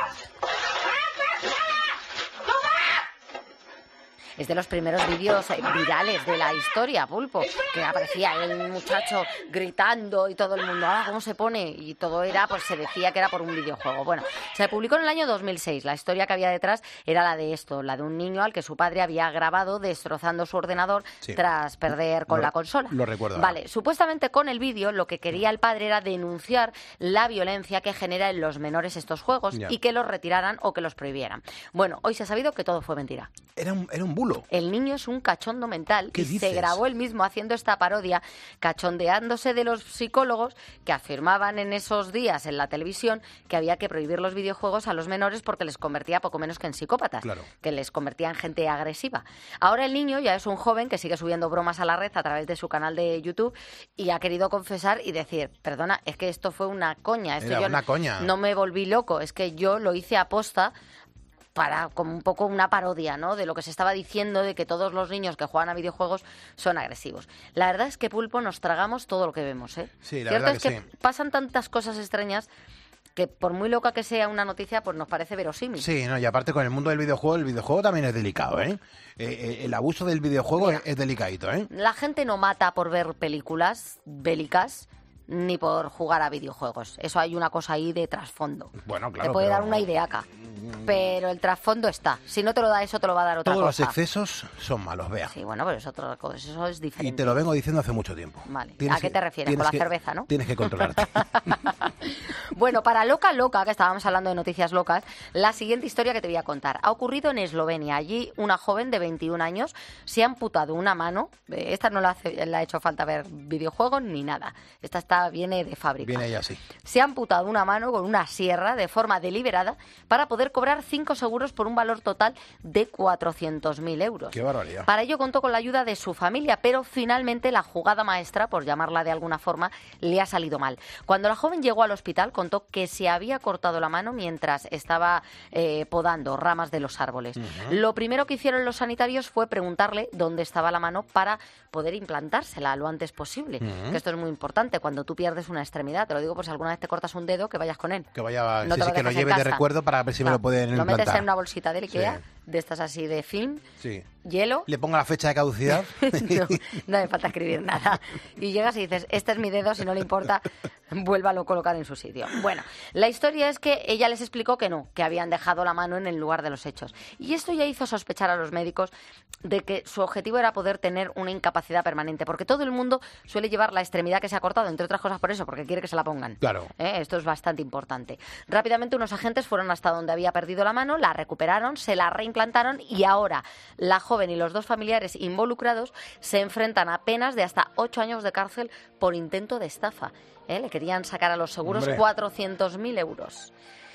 Es de los primeros vídeos eh, virales de la historia, Pulpo, que aparecía el muchacho gritando y todo el mundo, ah, ¿cómo se pone? Y todo era, pues se decía que era por un videojuego. Bueno, se publicó en el año dos mil seis. La historia que había detrás era la de esto, la de un niño al que su padre había grabado destrozando su ordenador Sí. tras perder con Lo- la consola. lo recuerdo ahora. Vale, supuestamente con el vídeo lo que quería el padre era denunciar la violencia que genera en los menores estos juegos Ya. y que los retiraran o que los prohibieran. Bueno, hoy se ha sabido que todo fue mentira. Era un, era un bulo. El niño es un cachondo mental ¿Qué y se dices? grabó él mismo haciendo esta parodia, cachondeándose de los psicólogos que afirmaban en esos días en la televisión que había que prohibir los videojuegos a los menores porque les convertía poco menos que en psicópatas, Claro. que les convertía en gente agresiva. Ahora el niño ya es un joven que sigue subiendo bromas a la red a través de su canal de YouTube y ha querido confesar y decir, perdona, es que esto fue una coña, esto Era yo una no- coña. no me volví loco, es que yo lo hice aposta para como un poco una parodia, ¿no?, de lo que se estaba diciendo de que todos los niños que juegan a videojuegos son agresivos. La verdad es que, Pulpo, nos tragamos todo lo que vemos, ¿eh? Sí, la Cierto verdad es que que sí. pasan tantas cosas extrañas que por muy loca que sea una noticia, pues nos parece verosímil. Sí, no, y aparte con el mundo del videojuego, el videojuego también es delicado, ¿eh? Eh, eh, el abuso del videojuego Mira. es, es delicadito, ¿eh? La gente no mata por ver películas bélicas ni por jugar a videojuegos. Eso hay una cosa ahí de trasfondo. Bueno, claro, Te puede pero- dar una ideaca, pero el trasfondo está. Si no te lo da eso, te lo va a dar otra Todos los cosa. excesos son malos, vea. Sí, bueno, pero es otra cosa, eso es Y diferente. te lo vengo diciendo hace mucho tiempo. Vale. Tienes ¿A qué que- te refieres? tienes Con la que- cerveza, ¿no? Tienes que controlarte. Bueno, para loca loca, que estábamos hablando de noticias locas, la siguiente historia que te voy a contar ha ocurrido en Eslovenia. Allí una joven de veintiún años se ha amputado una mano. Eh, Esta no le, hace- le ha hecho falta ver videojuegos ni nada. Esta está, viene de fábrica. Viene ella así. Se ha amputado una mano con una sierra de forma deliberada para poder cobrar contratar cinco seguros por un valor total de cuatrocientos mil euros. ¡Qué barbaridad! Para ello contó con la ayuda de su familia, pero finalmente la jugada maestra, por llamarla de alguna forma, le ha salido mal. Cuando la joven llegó al hospital, contó que se había cortado la mano mientras estaba eh, podando ramas de los árboles. Uh-huh. Lo primero que hicieron los sanitarios fue preguntarle dónde estaba la mano para poder implantársela lo antes posible. Uh-huh. Que esto es muy importante. Cuando tú pierdes una extremidad, te lo digo por si alguna vez te cortas un dedo, que vayas con él. Que vaya, no sí, te lo sí, que lo lleve de recuerdo para ver si no, me lo pueden lo implantar. Lo metes en una bolsita de Ikea, sí. de estas así de film, sí. hielo. Le ponga la fecha de caducidad. no, no me falta escribir nada. Y llegas y dices, este es mi dedo, si no le importa, vuélvalo a colocar en su sitio. Bueno, la historia es que ella les explicó que no, que habían dejado la mano en el lugar de los hechos. Y esto ya hizo sospechar a los médicos de que su objetivo era poder tener una incapacidad permanente, porque todo el mundo suele llevar la extremidad que se ha cortado, entre otras cosas por eso, porque quiere que se la pongan. Claro. ¿Eh? Esto es bastante importante. Rápidamente unos agentes fueron hasta donde había perdido la mano, la recuperaron, se la reimplantaron y ahora la joven y los dos familiares involucrados se enfrentan a penas de hasta ocho años de cárcel por intento de estafa. ¿Eh? Le querían sacar a los seguros cuatrocientos mil euros.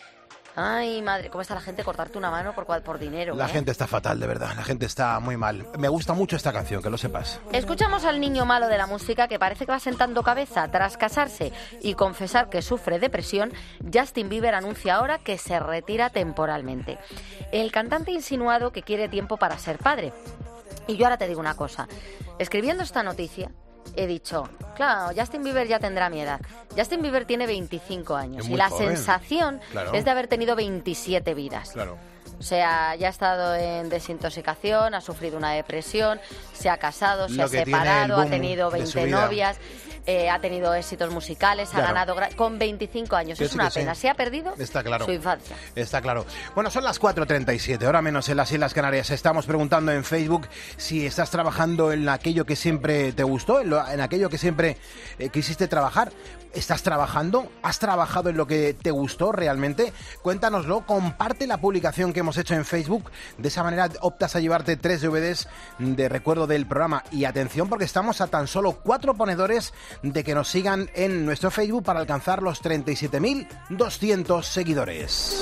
Ay, madre, ¿cómo está la gente? Cortarte una mano por, por dinero. La ¿eh? gente está fatal, de verdad. La gente está muy mal. Me gusta mucho esta canción, que lo sepas. Escuchamos al niño malo de la música que parece que va sentando cabeza. Tras casarse y confesar que sufre depresión, Justin Bieber anuncia ahora que se retira temporalmente. El cantante ha insinuado que quiere tiempo para ser padre. Y yo ahora te digo una cosa. Escribiendo esta noticia, he dicho, claro, Justin Bieber ya tendrá mi edad. Justin Bieber tiene veinticinco años y la joven. sensación claro. es de haber tenido veintisiete vidas. Claro. O sea, ya ha estado en desintoxicación, ha sufrido una depresión, se ha casado, se Lo ha separado, ha tenido veinte novias, eh, ha tenido éxitos musicales, claro. ha ganado con veinticinco años. Es una pena, sí. se ha perdido Está claro. su infancia. Está claro. Bueno, son las cuatro treinta y siete, hora menos en las Islas Canarias. Estamos preguntando en Facebook si estás trabajando en aquello que siempre te gustó, en, lo, en aquello que siempre eh, quisiste trabajar. ¿Estás trabajando? ¿Has trabajado en lo que te gustó realmente? Cuéntanoslo, comparte la publicación que hemos hecho en Facebook. De esa manera optas a llevarte tres D V Ds de recuerdo del programa. Y atención, porque estamos a tan solo cuatro ponedores de que nos sigan en nuestro Facebook para alcanzar los treinta y siete mil doscientos seguidores.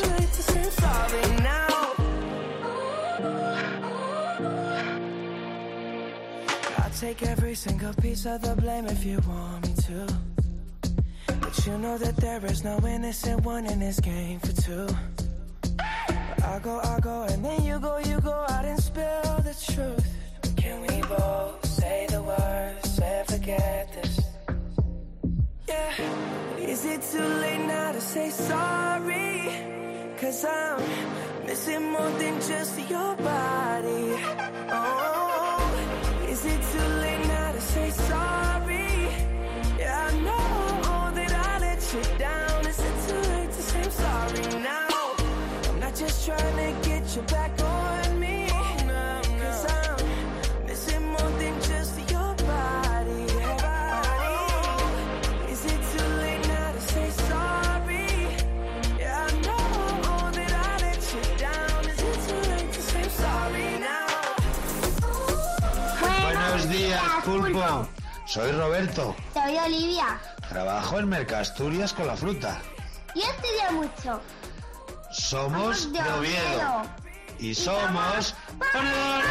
But you know that there is no innocent one in this game for two. But I go, I go, and then you go, you go out and spill the truth. Can we both say the words and forget this? Yeah. Is it too late now to say sorry? Cause I'm missing more than just your body. Oh, is it too late now to say sorry? Yeah, I know. Down. Is it too late to say I'm sorry now? I'm not just trying to get you back on me. No, no. Cause I'm missing more than just your body. body. Is it too late now to say sorry? Yeah, I know that I let you down. Is it too late to say I'm sorry now? Buenos días, Pulpo. Soy Roberto. Soy Olivia. Trabajo en Mercasturias con la fruta. Yo estudio mucho. Somos de Oviedo. Y, y somos ponedores.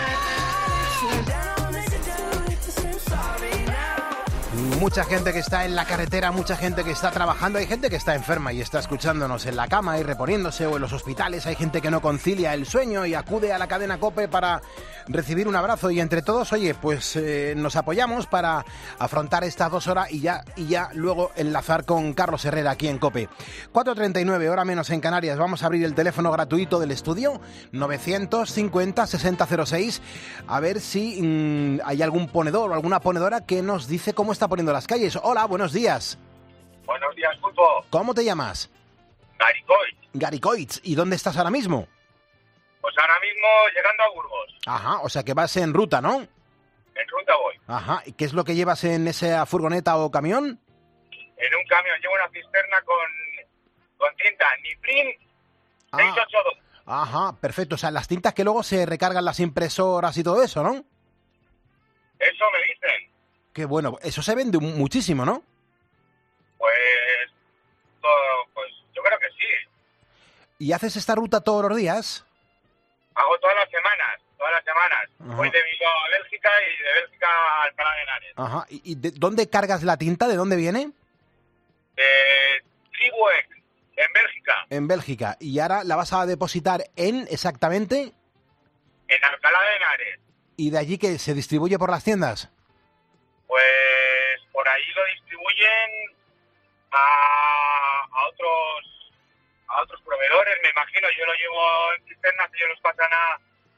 Mucha gente que está en la carretera, mucha gente que está trabajando, hay gente que está enferma y está escuchándonos en la cama y reponiéndose, o en los hospitales, hay gente que no concilia el sueño y acude a la cadena COPE para recibir un abrazo, y entre todos, oye, pues eh, nos apoyamos para afrontar estas dos horas y ya, y ya luego enlazar con Carlos Herrera aquí en COPE. cuatro treinta y nueve, hora menos en Canarias. Vamos a abrir el teléfono gratuito del estudio, novecientos cincuenta sesenta cero seis, a ver si mmm, hay algún ponedor o alguna ponedora que nos dice cómo está poniendo las calles. Hola, buenos días. Buenos días, Pulpo. ¿Cómo te llamas? Garicoitz. Garicoitz. ¿Y dónde estás ahora mismo? Pues ahora mismo llegando a Burgos. Ajá, o sea que vas en ruta, ¿no? En ruta voy. Ajá, ¿y qué es lo que llevas en esa furgoneta o camión? En un camión, llevo una cisterna con, con tinta Niplin ah. seiscientos ochenta y dos. Ajá, perfecto. O sea, las tintas que luego se recargan las impresoras y todo eso, ¿no? Eso me dicen. Qué bueno, eso se vende muchísimo, ¿no? Pues, todo, pues yo creo que sí. ¿Y haces esta ruta todos los días? Hago todas las semanas, todas las semanas. Ajá. Voy de Bilbao a Bélgica y de Bélgica a Alcalá de Henares. Ajá. ¿Y, y de dónde cargas la tinta? ¿De dónde viene? De Tribuec, en Bélgica. En Bélgica. ¿Y ahora la vas a depositar en, exactamente? En Alcalá de Henares. ¿Y de allí que se distribuye por las tiendas? Pues por ahí lo distribuyen a, a otros a otros proveedores, me imagino. Yo lo llevo en cisternas y ellos los pasan a,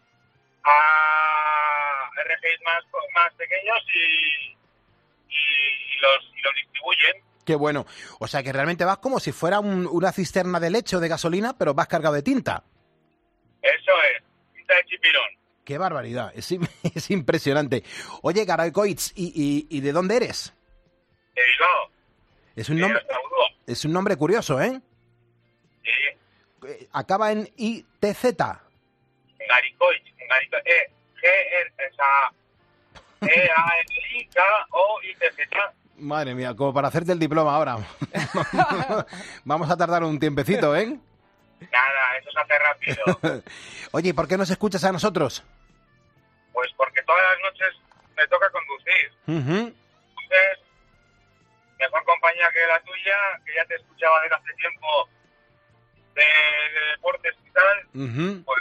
a R G Is más, más pequeños y, y, y, los, y los distribuyen. Qué bueno. O sea que realmente vas como si fuera un, una cisterna de leche o de gasolina, pero vas cargado de tinta. Eso es, tinta de chipirón. ¡Qué barbaridad! Es, es impresionante. Oye, Garaikoitz, ¿y, y, ¿y de dónde eres? De Bilbao. Es un nombre, es un nombre curioso, ¿eh? Sí. Acaba en I T Z. Garaikoitz, Garaikoitz, E, G, R, esa, E, A, N, I, K, O, I, T, Z. Madre mía, como para hacerte el diploma ahora. Vamos a tardar un tiempecito, ¿eh? Nada, eso se hace rápido. Oye, ¿y por qué nos escuchas a nosotros? Pues porque todas las noches me toca conducir. Uh-huh. Entonces, mejor compañía que la tuya, que ya te escuchaba desde hace tiempo de, de deportes y tal, uh-huh. pues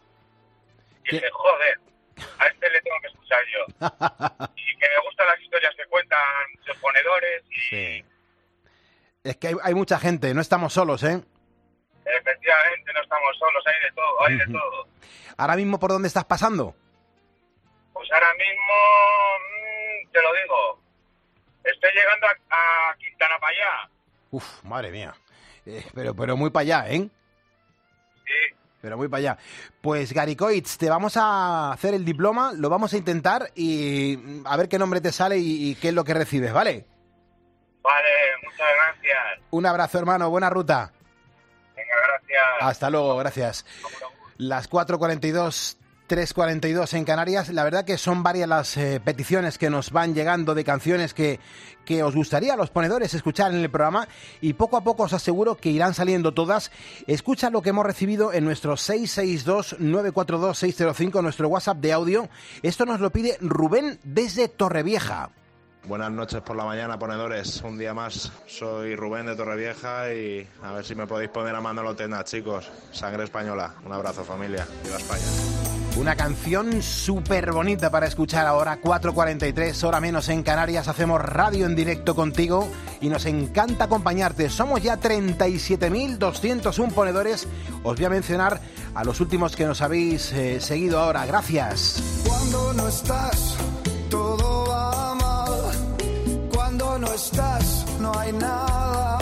dije, joder, a este le tengo que escuchar yo. Y que me gustan las historias que cuentan los ponedores y... Sí. Es que hay, hay mucha gente, no estamos solos, ¿eh? Efectivamente, no estamos solos, hay de todo, hay de todo. ¿Ahora mismo por dónde estás pasando? Pues ahora mismo, mmm, te lo digo, estoy llegando a, a Quintana para allá. Uf, madre mía. Eh, pero, pero muy para allá, ¿eh? Sí. Pero muy para allá. Pues Garaikoitz, te vamos a hacer el diploma, lo vamos a intentar y a ver qué nombre te sale y, y qué es lo que recibes, ¿vale? Vale, muchas gracias. Un abrazo, hermano, buena ruta. Venga, gracias. Hasta luego, gracias. Las cuatro cuarenta y dos, tres cuarenta y dos en Canarias. La verdad que son varias las eh, peticiones que nos van llegando de canciones que, que os gustaría a los ponedores escuchar en el programa y poco a poco os aseguro que irán saliendo todas. Escucha lo que hemos recibido en nuestro seis seis dos, nueve cuatro dos, seis cero cinco, nuestro WhatsApp de audio. Esto nos lo pide Rubén desde Torrevieja. Buenas noches por la mañana, ponedores. Un día más. Soy Rubén de Torrevieja y a ver si me podéis poner a mano los tendas, chicos. Sangre española. Un abrazo, familia. Viva España. Una canción súper bonita para escuchar ahora, cuatro cuarenta y tres, hora menos en Canarias. Hacemos radio en directo contigo y nos encanta acompañarte. Somos ya treinta y siete mil doscientos uno ponedores. Os voy a mencionar a los últimos que nos habéis eh, seguido ahora. Gracias. Cuando no estás, todo va mal. Cuando no estás, no hay nada.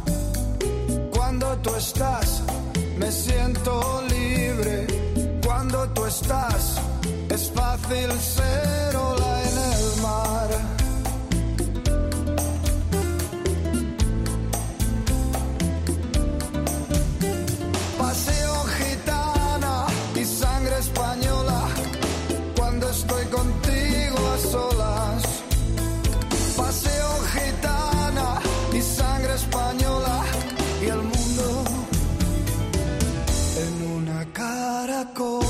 Cuando tú estás, me siento libre. Cuando tú estás, es fácil ser ola en el mar. Paseo gitana y sangre española. Cuando estoy contigo a solas. Paseo gitana y sangre española. Y el mundo en una caracola.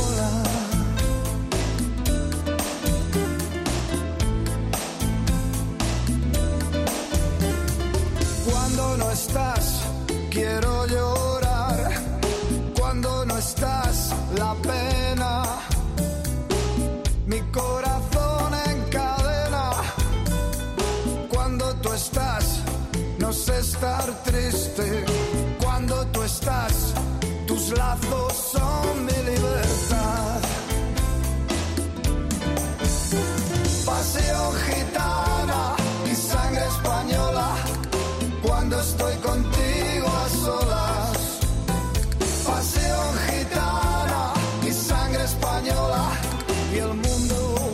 Cuando no estás, quiero llorar. Cuando no estás, la pena. Mi corazón encadena. Cuando tú estás, no sé estar triste. Cuando tú estás, tus lazos son mi libertad. Paseo gitana y sangre española. Cuando estoy contigo a solas. Paseo gitana y sangre española. Y el mundo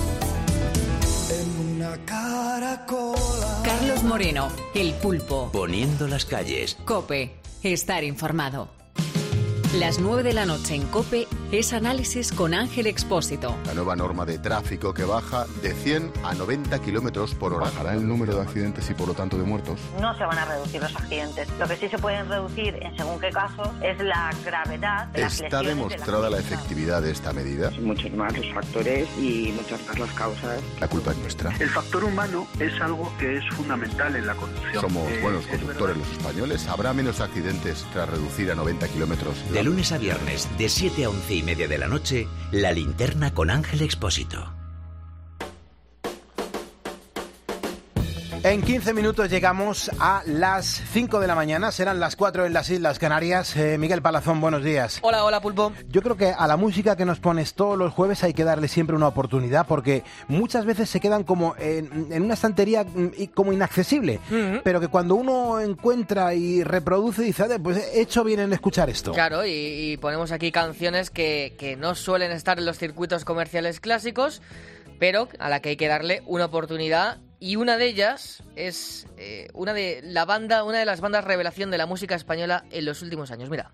en una caracola. Carlos Moreno, El Pulpo. Poniendo las calles. COPE. Estar informado. Las nueve de la noche en COPE, es análisis con Ángel Expósito. La nueva norma de tráfico que baja de cien a noventa kilómetros por hora. Bajará el número de accidentes y por lo tanto de muertos. No se van a reducir los accidentes. Lo que sí se pueden reducir en según qué casos es la gravedad de las ¿Está demostrada la efectividad de esta medida? Muchos más los factores y muchas más las causas. La culpa es nuestra. El factor humano es algo que es fundamental en la conducción. Somos eh, buenos conductores los españoles. ¿Habrá menos accidentes tras reducir a noventa kilómetros? De lunes a viernes, de siete a once y media de la noche, La Linterna con Ángel Expósito. En quince minutos llegamos a las cinco de la mañana, serán las cuatro en las Islas Canarias. Eh, Miguel Palazón, buenos días. Hola, hola, Pulpo. Yo creo que a la música que nos pones todos los jueves hay que darle siempre una oportunidad, porque muchas veces se quedan como en, en una estantería como inaccesible, uh-huh. pero que cuando uno encuentra y reproduce dice, pues he hecho bien en escuchar esto. Claro, y, y ponemos aquí canciones que, que no suelen estar en los circuitos comerciales clásicos, pero a la que hay que darle una oportunidad. Y una de ellas es eh, una de la banda, una de las bandas revelación de la música española en los últimos años. Mira.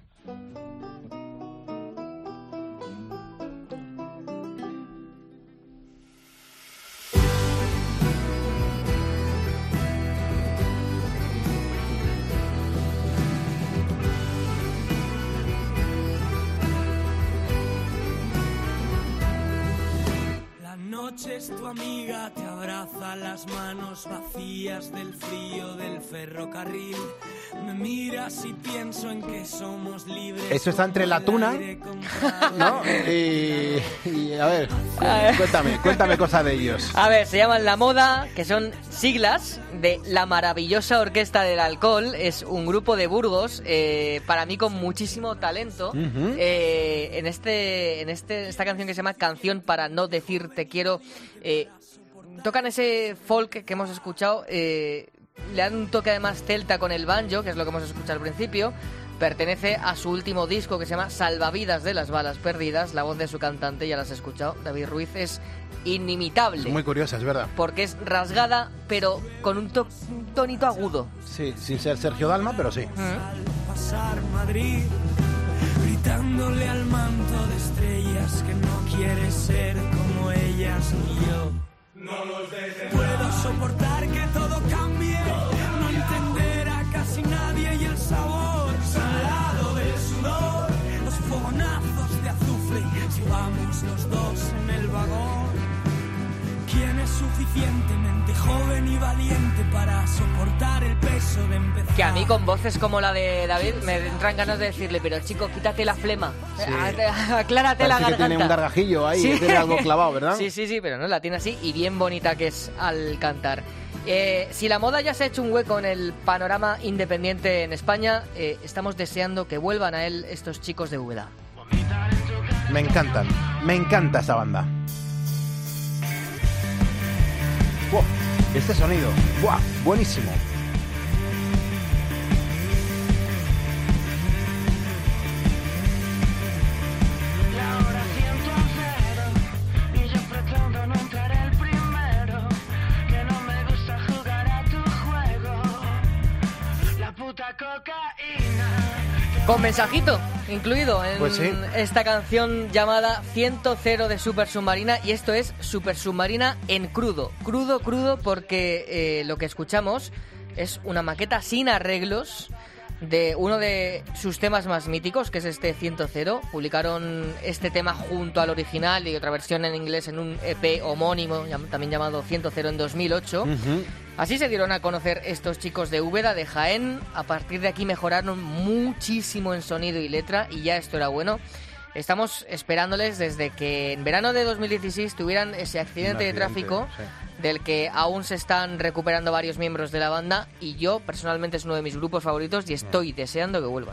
Noches tu amiga te abraza las manos vacías del frío del ferrocarril. Me miras y pienso en que somos libres. Esto está entre la tuna, ¿no? Y, y a ver, cuéntame, cuéntame cosas de ellos. A ver, se llaman La Moda, que son siglas de La Maravillosa Orquesta del Alcohol. Es un grupo de Burgos, eh, para mí con muchísimo talento. Uh-huh. eh, en este, en este, esta canción que se llama Canción para no decir te quiero. Eh, tocan ese folk que hemos escuchado, eh, le dan un toque además celta con el banjo, que es lo que hemos escuchado al principio. Pertenece a su último disco que se llama Salvavidas de las balas perdidas. La voz de su cantante, ya la has escuchado, David Ruiz, es inimitable. Es muy curiosa, es verdad. Porque es rasgada, pero con un, to- un tonito agudo. Sí, sin ser Sergio Dalma, pero sí. Mm. Al pasar Madrid, gritándole al manto de estrellas que no quiere ser como ellas ni yo. No los dejes. Puedo soportar que todo cambie, no entender a casi nadie y el sabor salado del sudor, los fogonazos de azufre, si vamos los dos en el vagón. ¿Quién es suficientemente joven y valiente para soportar el peso de empezar? Que a mí con voces como la de David me entran ganas de decirle, pero chico, quítate la flema, sí. aclárate Parece la garganta. Que tiene un gargajillo ahí, sí. tiene algo clavado, ¿verdad? Sí, sí, sí, pero no, la tiene así y bien bonita que es al cantar. Eh, si La Moda ya se ha hecho un hueco en el panorama independiente en España, eh, estamos deseando que vuelvan a él estos chicos de Úbeda. Me encantan, me encanta esta banda. Wow, este sonido, wow, buenísimo. Con mensajito incluido en pues sí. esta canción llamada ciento cero de Super Submarina, y esto es Super Submarina en crudo, crudo, crudo, porque eh, lo que escuchamos es una maqueta sin arreglos de uno de sus temas más míticos, que es este ciento cero. Publicaron este tema junto al original y otra versión en inglés en un E P homónimo, también llamado ciento cero, en dos mil ocho. Uh-huh. Así se dieron a conocer estos chicos de Úbeda, de Jaén. A partir de aquí mejoraron muchísimo en sonido y letra, y ya esto era bueno. Estamos esperándoles desde que en verano de dos mil dieciséis tuvieran ese accidente, accidente de tráfico, sí. del que aún se están recuperando varios miembros de la banda, y yo personalmente es uno de mis grupos favoritos y estoy deseando que vuelvan.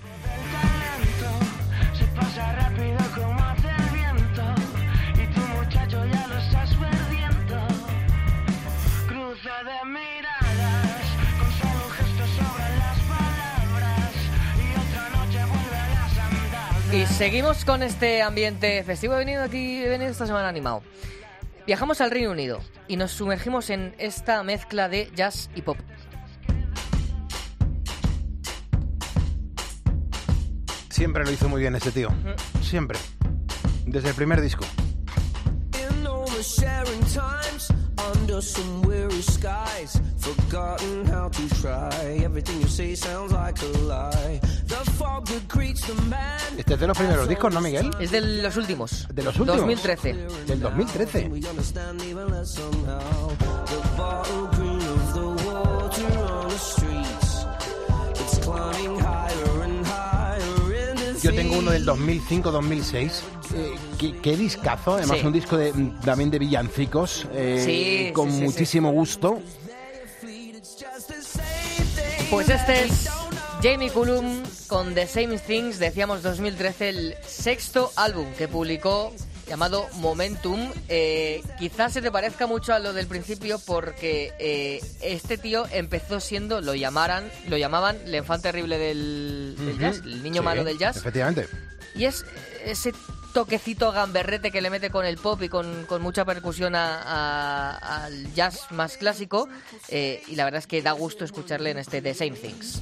Se pasa rápido como hace el viento, y tu muchacho ya lo estás perdiendo. Cruce de miradas, con solo un gesto sobran las palabras, y otra noche vuelve a las andadas. Y seguimos con este ambiente festivo. He venido aquí, he venido esta semana animado. Viajamos al Reino Unido y nos sumergimos en esta mezcla de jazz y pop. Siempre lo hizo muy bien ese tío. Siempre. desde el primer disco. Este es de los primeros discos, ¿no, Miguel? Es de los últimos. ¿De los últimos? dos mil trece. Del dos mil trece. Yo tengo uno del dos mil cinco dos mil seis. Eh, qué, qué discazo, además sí. Un disco de, también de villancicos, eh, sí, con sí, sí, muchísimo sí. gusto. Pues este es Jamie Cullum con The Same Things, decíamos dos mil trece, el sexto álbum que publicó, llamado Momentum. Eh, quizás se te parezca mucho a lo del principio porque eh, este tío empezó siendo, lo llamaran, lo llamaban el enfant terrible del, del uh-huh. jazz, el niño sí, malo del jazz. Efectivamente. Y es ese toquecito gamberrete que le mete con el pop y con, con mucha percusión a, a, al jazz más clásico, eh, y la verdad es que da gusto escucharle en este The Same Things.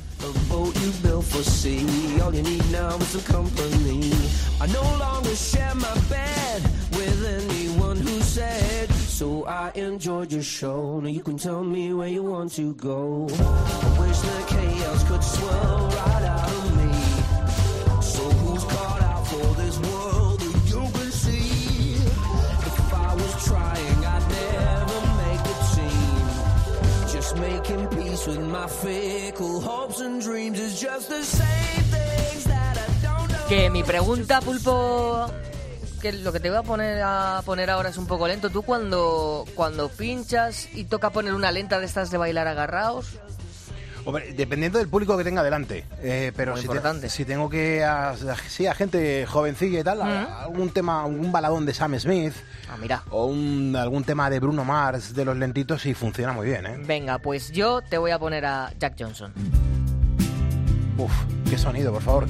So I enjoyed your show. Now you can tell me where you want to go. I wish the chaos could swirl right out of me. So who's caught out for this world that you can see? If I was trying, I'd never make the team. Just making peace with my fickle hopes and dreams is just the same things that I don't know. Que mi pregunta, Pulpo, que lo que te voy a poner a poner ahora es un poco lento. ¿Tú cuando, cuando pinchas y toca poner una lenta de estas de bailar agarrados? Hombre, dependiendo del público que tenga delante. Eh, pero Muy si, importante. Te, si tengo que... A, sí, a gente jovencilla y tal, ¿Mm? a, algún tema, algún baladón de Sam Smith. Ah, mira. O un, algún tema de Bruno Mars, de los lentitos, y funciona muy bien, ¿eh? Venga, pues yo te voy a poner a Jack Johnson. Uf, qué sonido, por favor.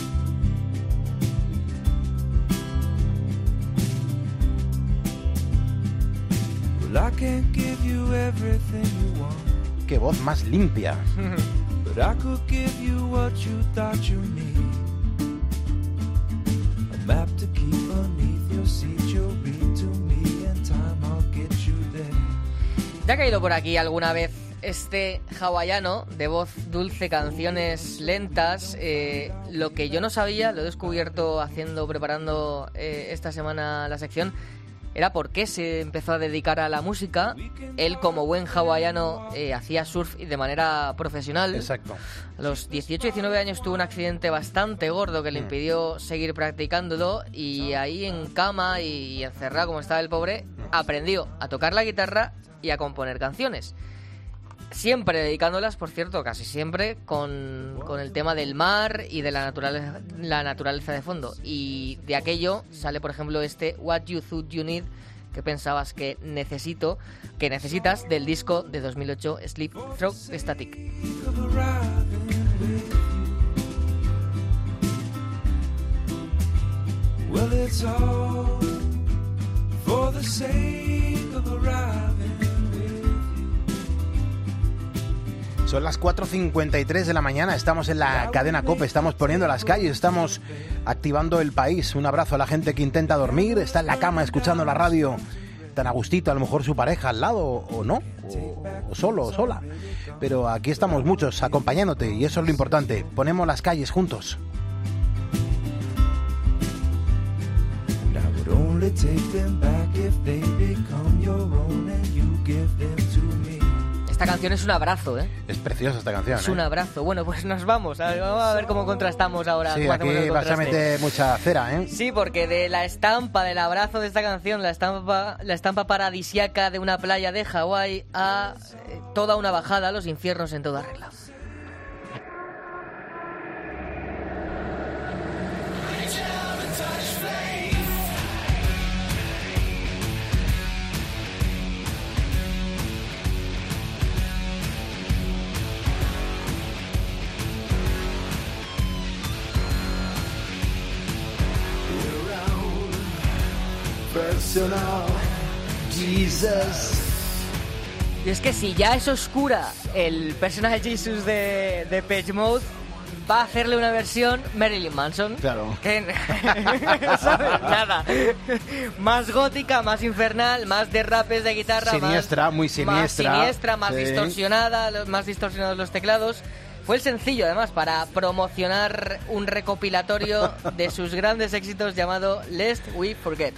I can't give you everything you want. Qué voz más limpia. But I could give you what you thought you need. A map to keep beneath your seat. You'll read to me in time. I'll get you there. ¿Te ha caído por aquí alguna vez este hawaiano de voz dulce, canciones lentas? Eh, lo que yo no sabía, lo he descubierto haciendo, preparando eh, esta semana la sección, era por qué se empezó a dedicar a la música. Él, como buen hawaiano, eh, hacía surf y de manera profesional. Exacto. A los dieciocho diecinueve años tuvo un accidente bastante gordo que le impidió seguir practicándolo, y ahí en cama y encerrado como estaba el pobre, aprendió a tocar la guitarra y a componer canciones. Siempre dedicándolas, por cierto, casi siempre, con, con el tema del mar y de la naturaleza, la naturaleza de fondo. Y de aquello sale, por ejemplo, este What You Thought You Need, que pensabas que necesito, que necesitas, del disco de dos mil ocho, Sleep Through the Static. Well, it's all for the sake of arriving. Son las cuatro cincuenta y tres de la mañana, estamos en la cadena COPE, estamos poniendo las calles, estamos activando el país. Un abrazo a la gente que intenta dormir, está en la cama escuchando la radio tan a gustito, a lo mejor su pareja al lado o no, o, o solo o sola. Pero aquí estamos muchos acompañándote y eso es lo importante, ponemos las calles juntos. Esta canción es un abrazo, ¿eh? Es preciosa esta canción, Es ¿eh? un abrazo. Bueno, pues nos vamos. A ver, vamos a ver cómo contrastamos ahora. Sí, cómo aquí hacemos el vas a contraste. meter mucha cera, ¿eh? Sí, porque de la estampa, del abrazo de esta canción, la estampa, la estampa paradisiaca de una playa de Hawái, a eh, toda una bajada a los infiernos en toda regla. Jesus. Y es que si ya es oscura el Personal Jesus de, de Depeche Mode, va a hacerle una versión Marilyn Manson. Claro. Que, ¿sabes? Nada. Más gótica, más infernal, más derrapes de guitarra. Siniestra, más, muy siniestra. Más siniestra, más sí. distorsionada, más distorsionados los teclados. Fue el sencillo, además, para promocionar un recopilatorio de sus grandes éxitos llamado Lest We Forget.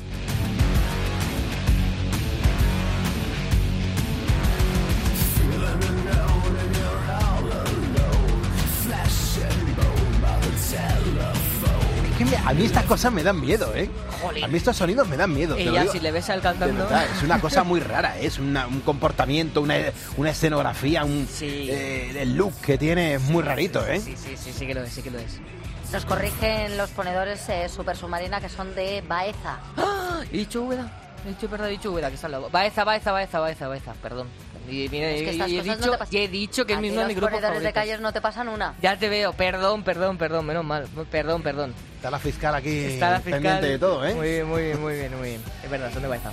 Es que me, a mí estas cosas me dan miedo, ¿eh? Jolín. A mí estos sonidos me dan miedo. Y te lo ya, digo. si le ves al De cantando... verdad, es una cosa muy rara, ¿eh? Es una, un comportamiento, una, una escenografía, un Sí. eh, el look que tiene es muy rarito, ¿eh? Sí, sí, sí, sí que lo es, sí que lo es. Nos corrigen los ponedores eh, Super Submarina que son de Baeza. ¡Ah! He dicho Úbeda, he dicho, perdón, he dicho Úbeda, que está al lado. Baeza, Baeza, Baeza, Baeza, Baeza, perdón. Y, mira, Es que estas y he, cosas dicho, no te pasan. y he dicho que es A ti mismo de mi los grupo ponedores de favorito. calles no te pasan una. Ya te veo, perdón, perdón, perdón, menos mal, perdón, perdón. Está la fiscal aquí Está la fiscal pendiente de todo, ¿eh? Muy bien, muy bien, muy bien, muy bien. Es verdad, son de Baeza.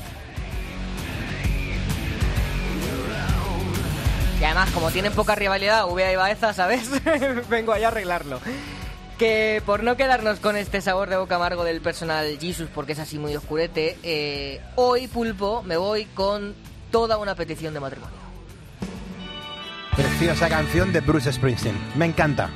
Y además, como tienen poca rivalidad, Úbeda y Baeza, ¿sabes? Vengo allá a arreglarlo. Que por no quedarnos con este sabor de boca amargo del personal Jesus, porque es así muy oscurete, eh, hoy, Pulpo, me voy con toda una petición de matrimonio. Preciosa canción de Bruce Springsteen. Me encanta.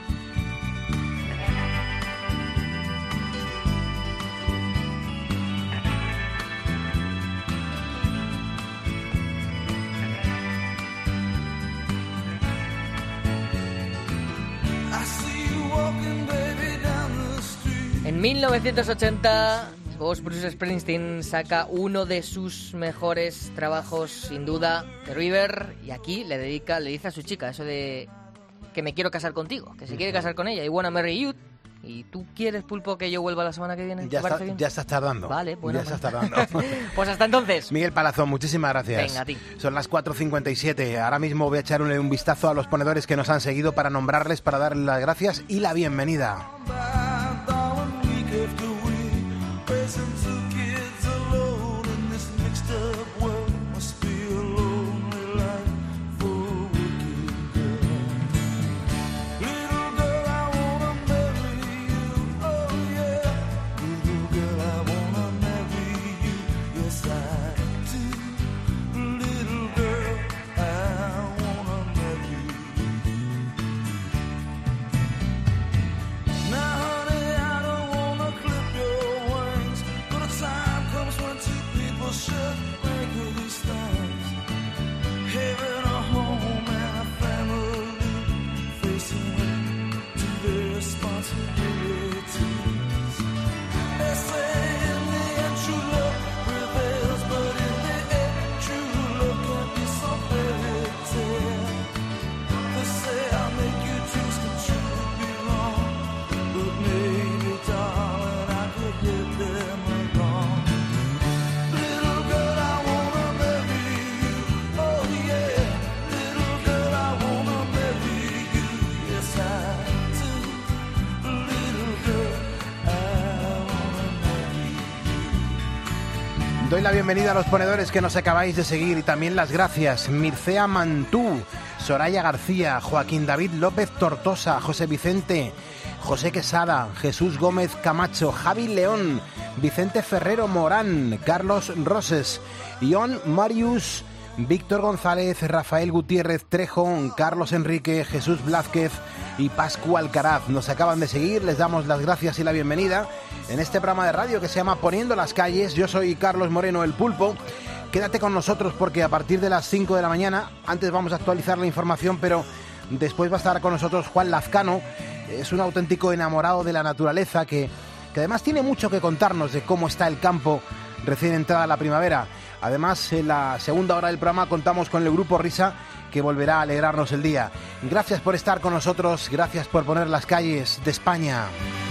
En mil novecientos ochenta, Bruce Springsteen saca uno de sus mejores trabajos, sin duda, The River, y aquí le dedica, le dice a su chica eso de que me quiero casar contigo, que se quiere casar con ella, y wanna marry you. ¿Y tú quieres, Pulpo, que yo vuelva la semana que viene? Ya, ¿Te parece está, bien? ya estás tardando. Vale, bueno. Ya estás tardando. Pues hasta entonces. Miguel Palazón, muchísimas gracias. Venga, a ti. Son las cuatro cincuenta y siete. Ahora mismo voy a echarle un vistazo a los ponedores que nos han seguido para nombrarles, para darles las gracias y la bienvenida. Doy la bienvenida a los ponedores que nos acabáis de seguir y también las gracias. Mircea Mantú, Soraya García, Joaquín David López Tortosa, José Vicente, José Quesada, Jesús Gómez Camacho, Javi León, Vicente Ferrero Morán, Carlos Roses, Ion Marius, Víctor González, Rafael Gutiérrez Trejón, Carlos Enrique, Jesús Blázquez y Pascu Alcaraz. Nos acaban de seguir, les damos las gracias y la bienvenida en este programa de radio que se llama Poniendo las Calles. Yo soy Carlos Moreno, el Pulpo. Quédate con nosotros porque a partir de las cinco de la mañana, antes vamos a actualizar la información, pero después va a estar con nosotros Juan Lazcano. Es un auténtico enamorado de la naturaleza que, que además tiene mucho que contarnos de cómo está el campo recién entrada la primavera. Además, en la segunda hora del programa contamos con el Grupo Risa, que volverá a alegrarnos el día. Gracias por estar con nosotros, gracias por poner las calles de España.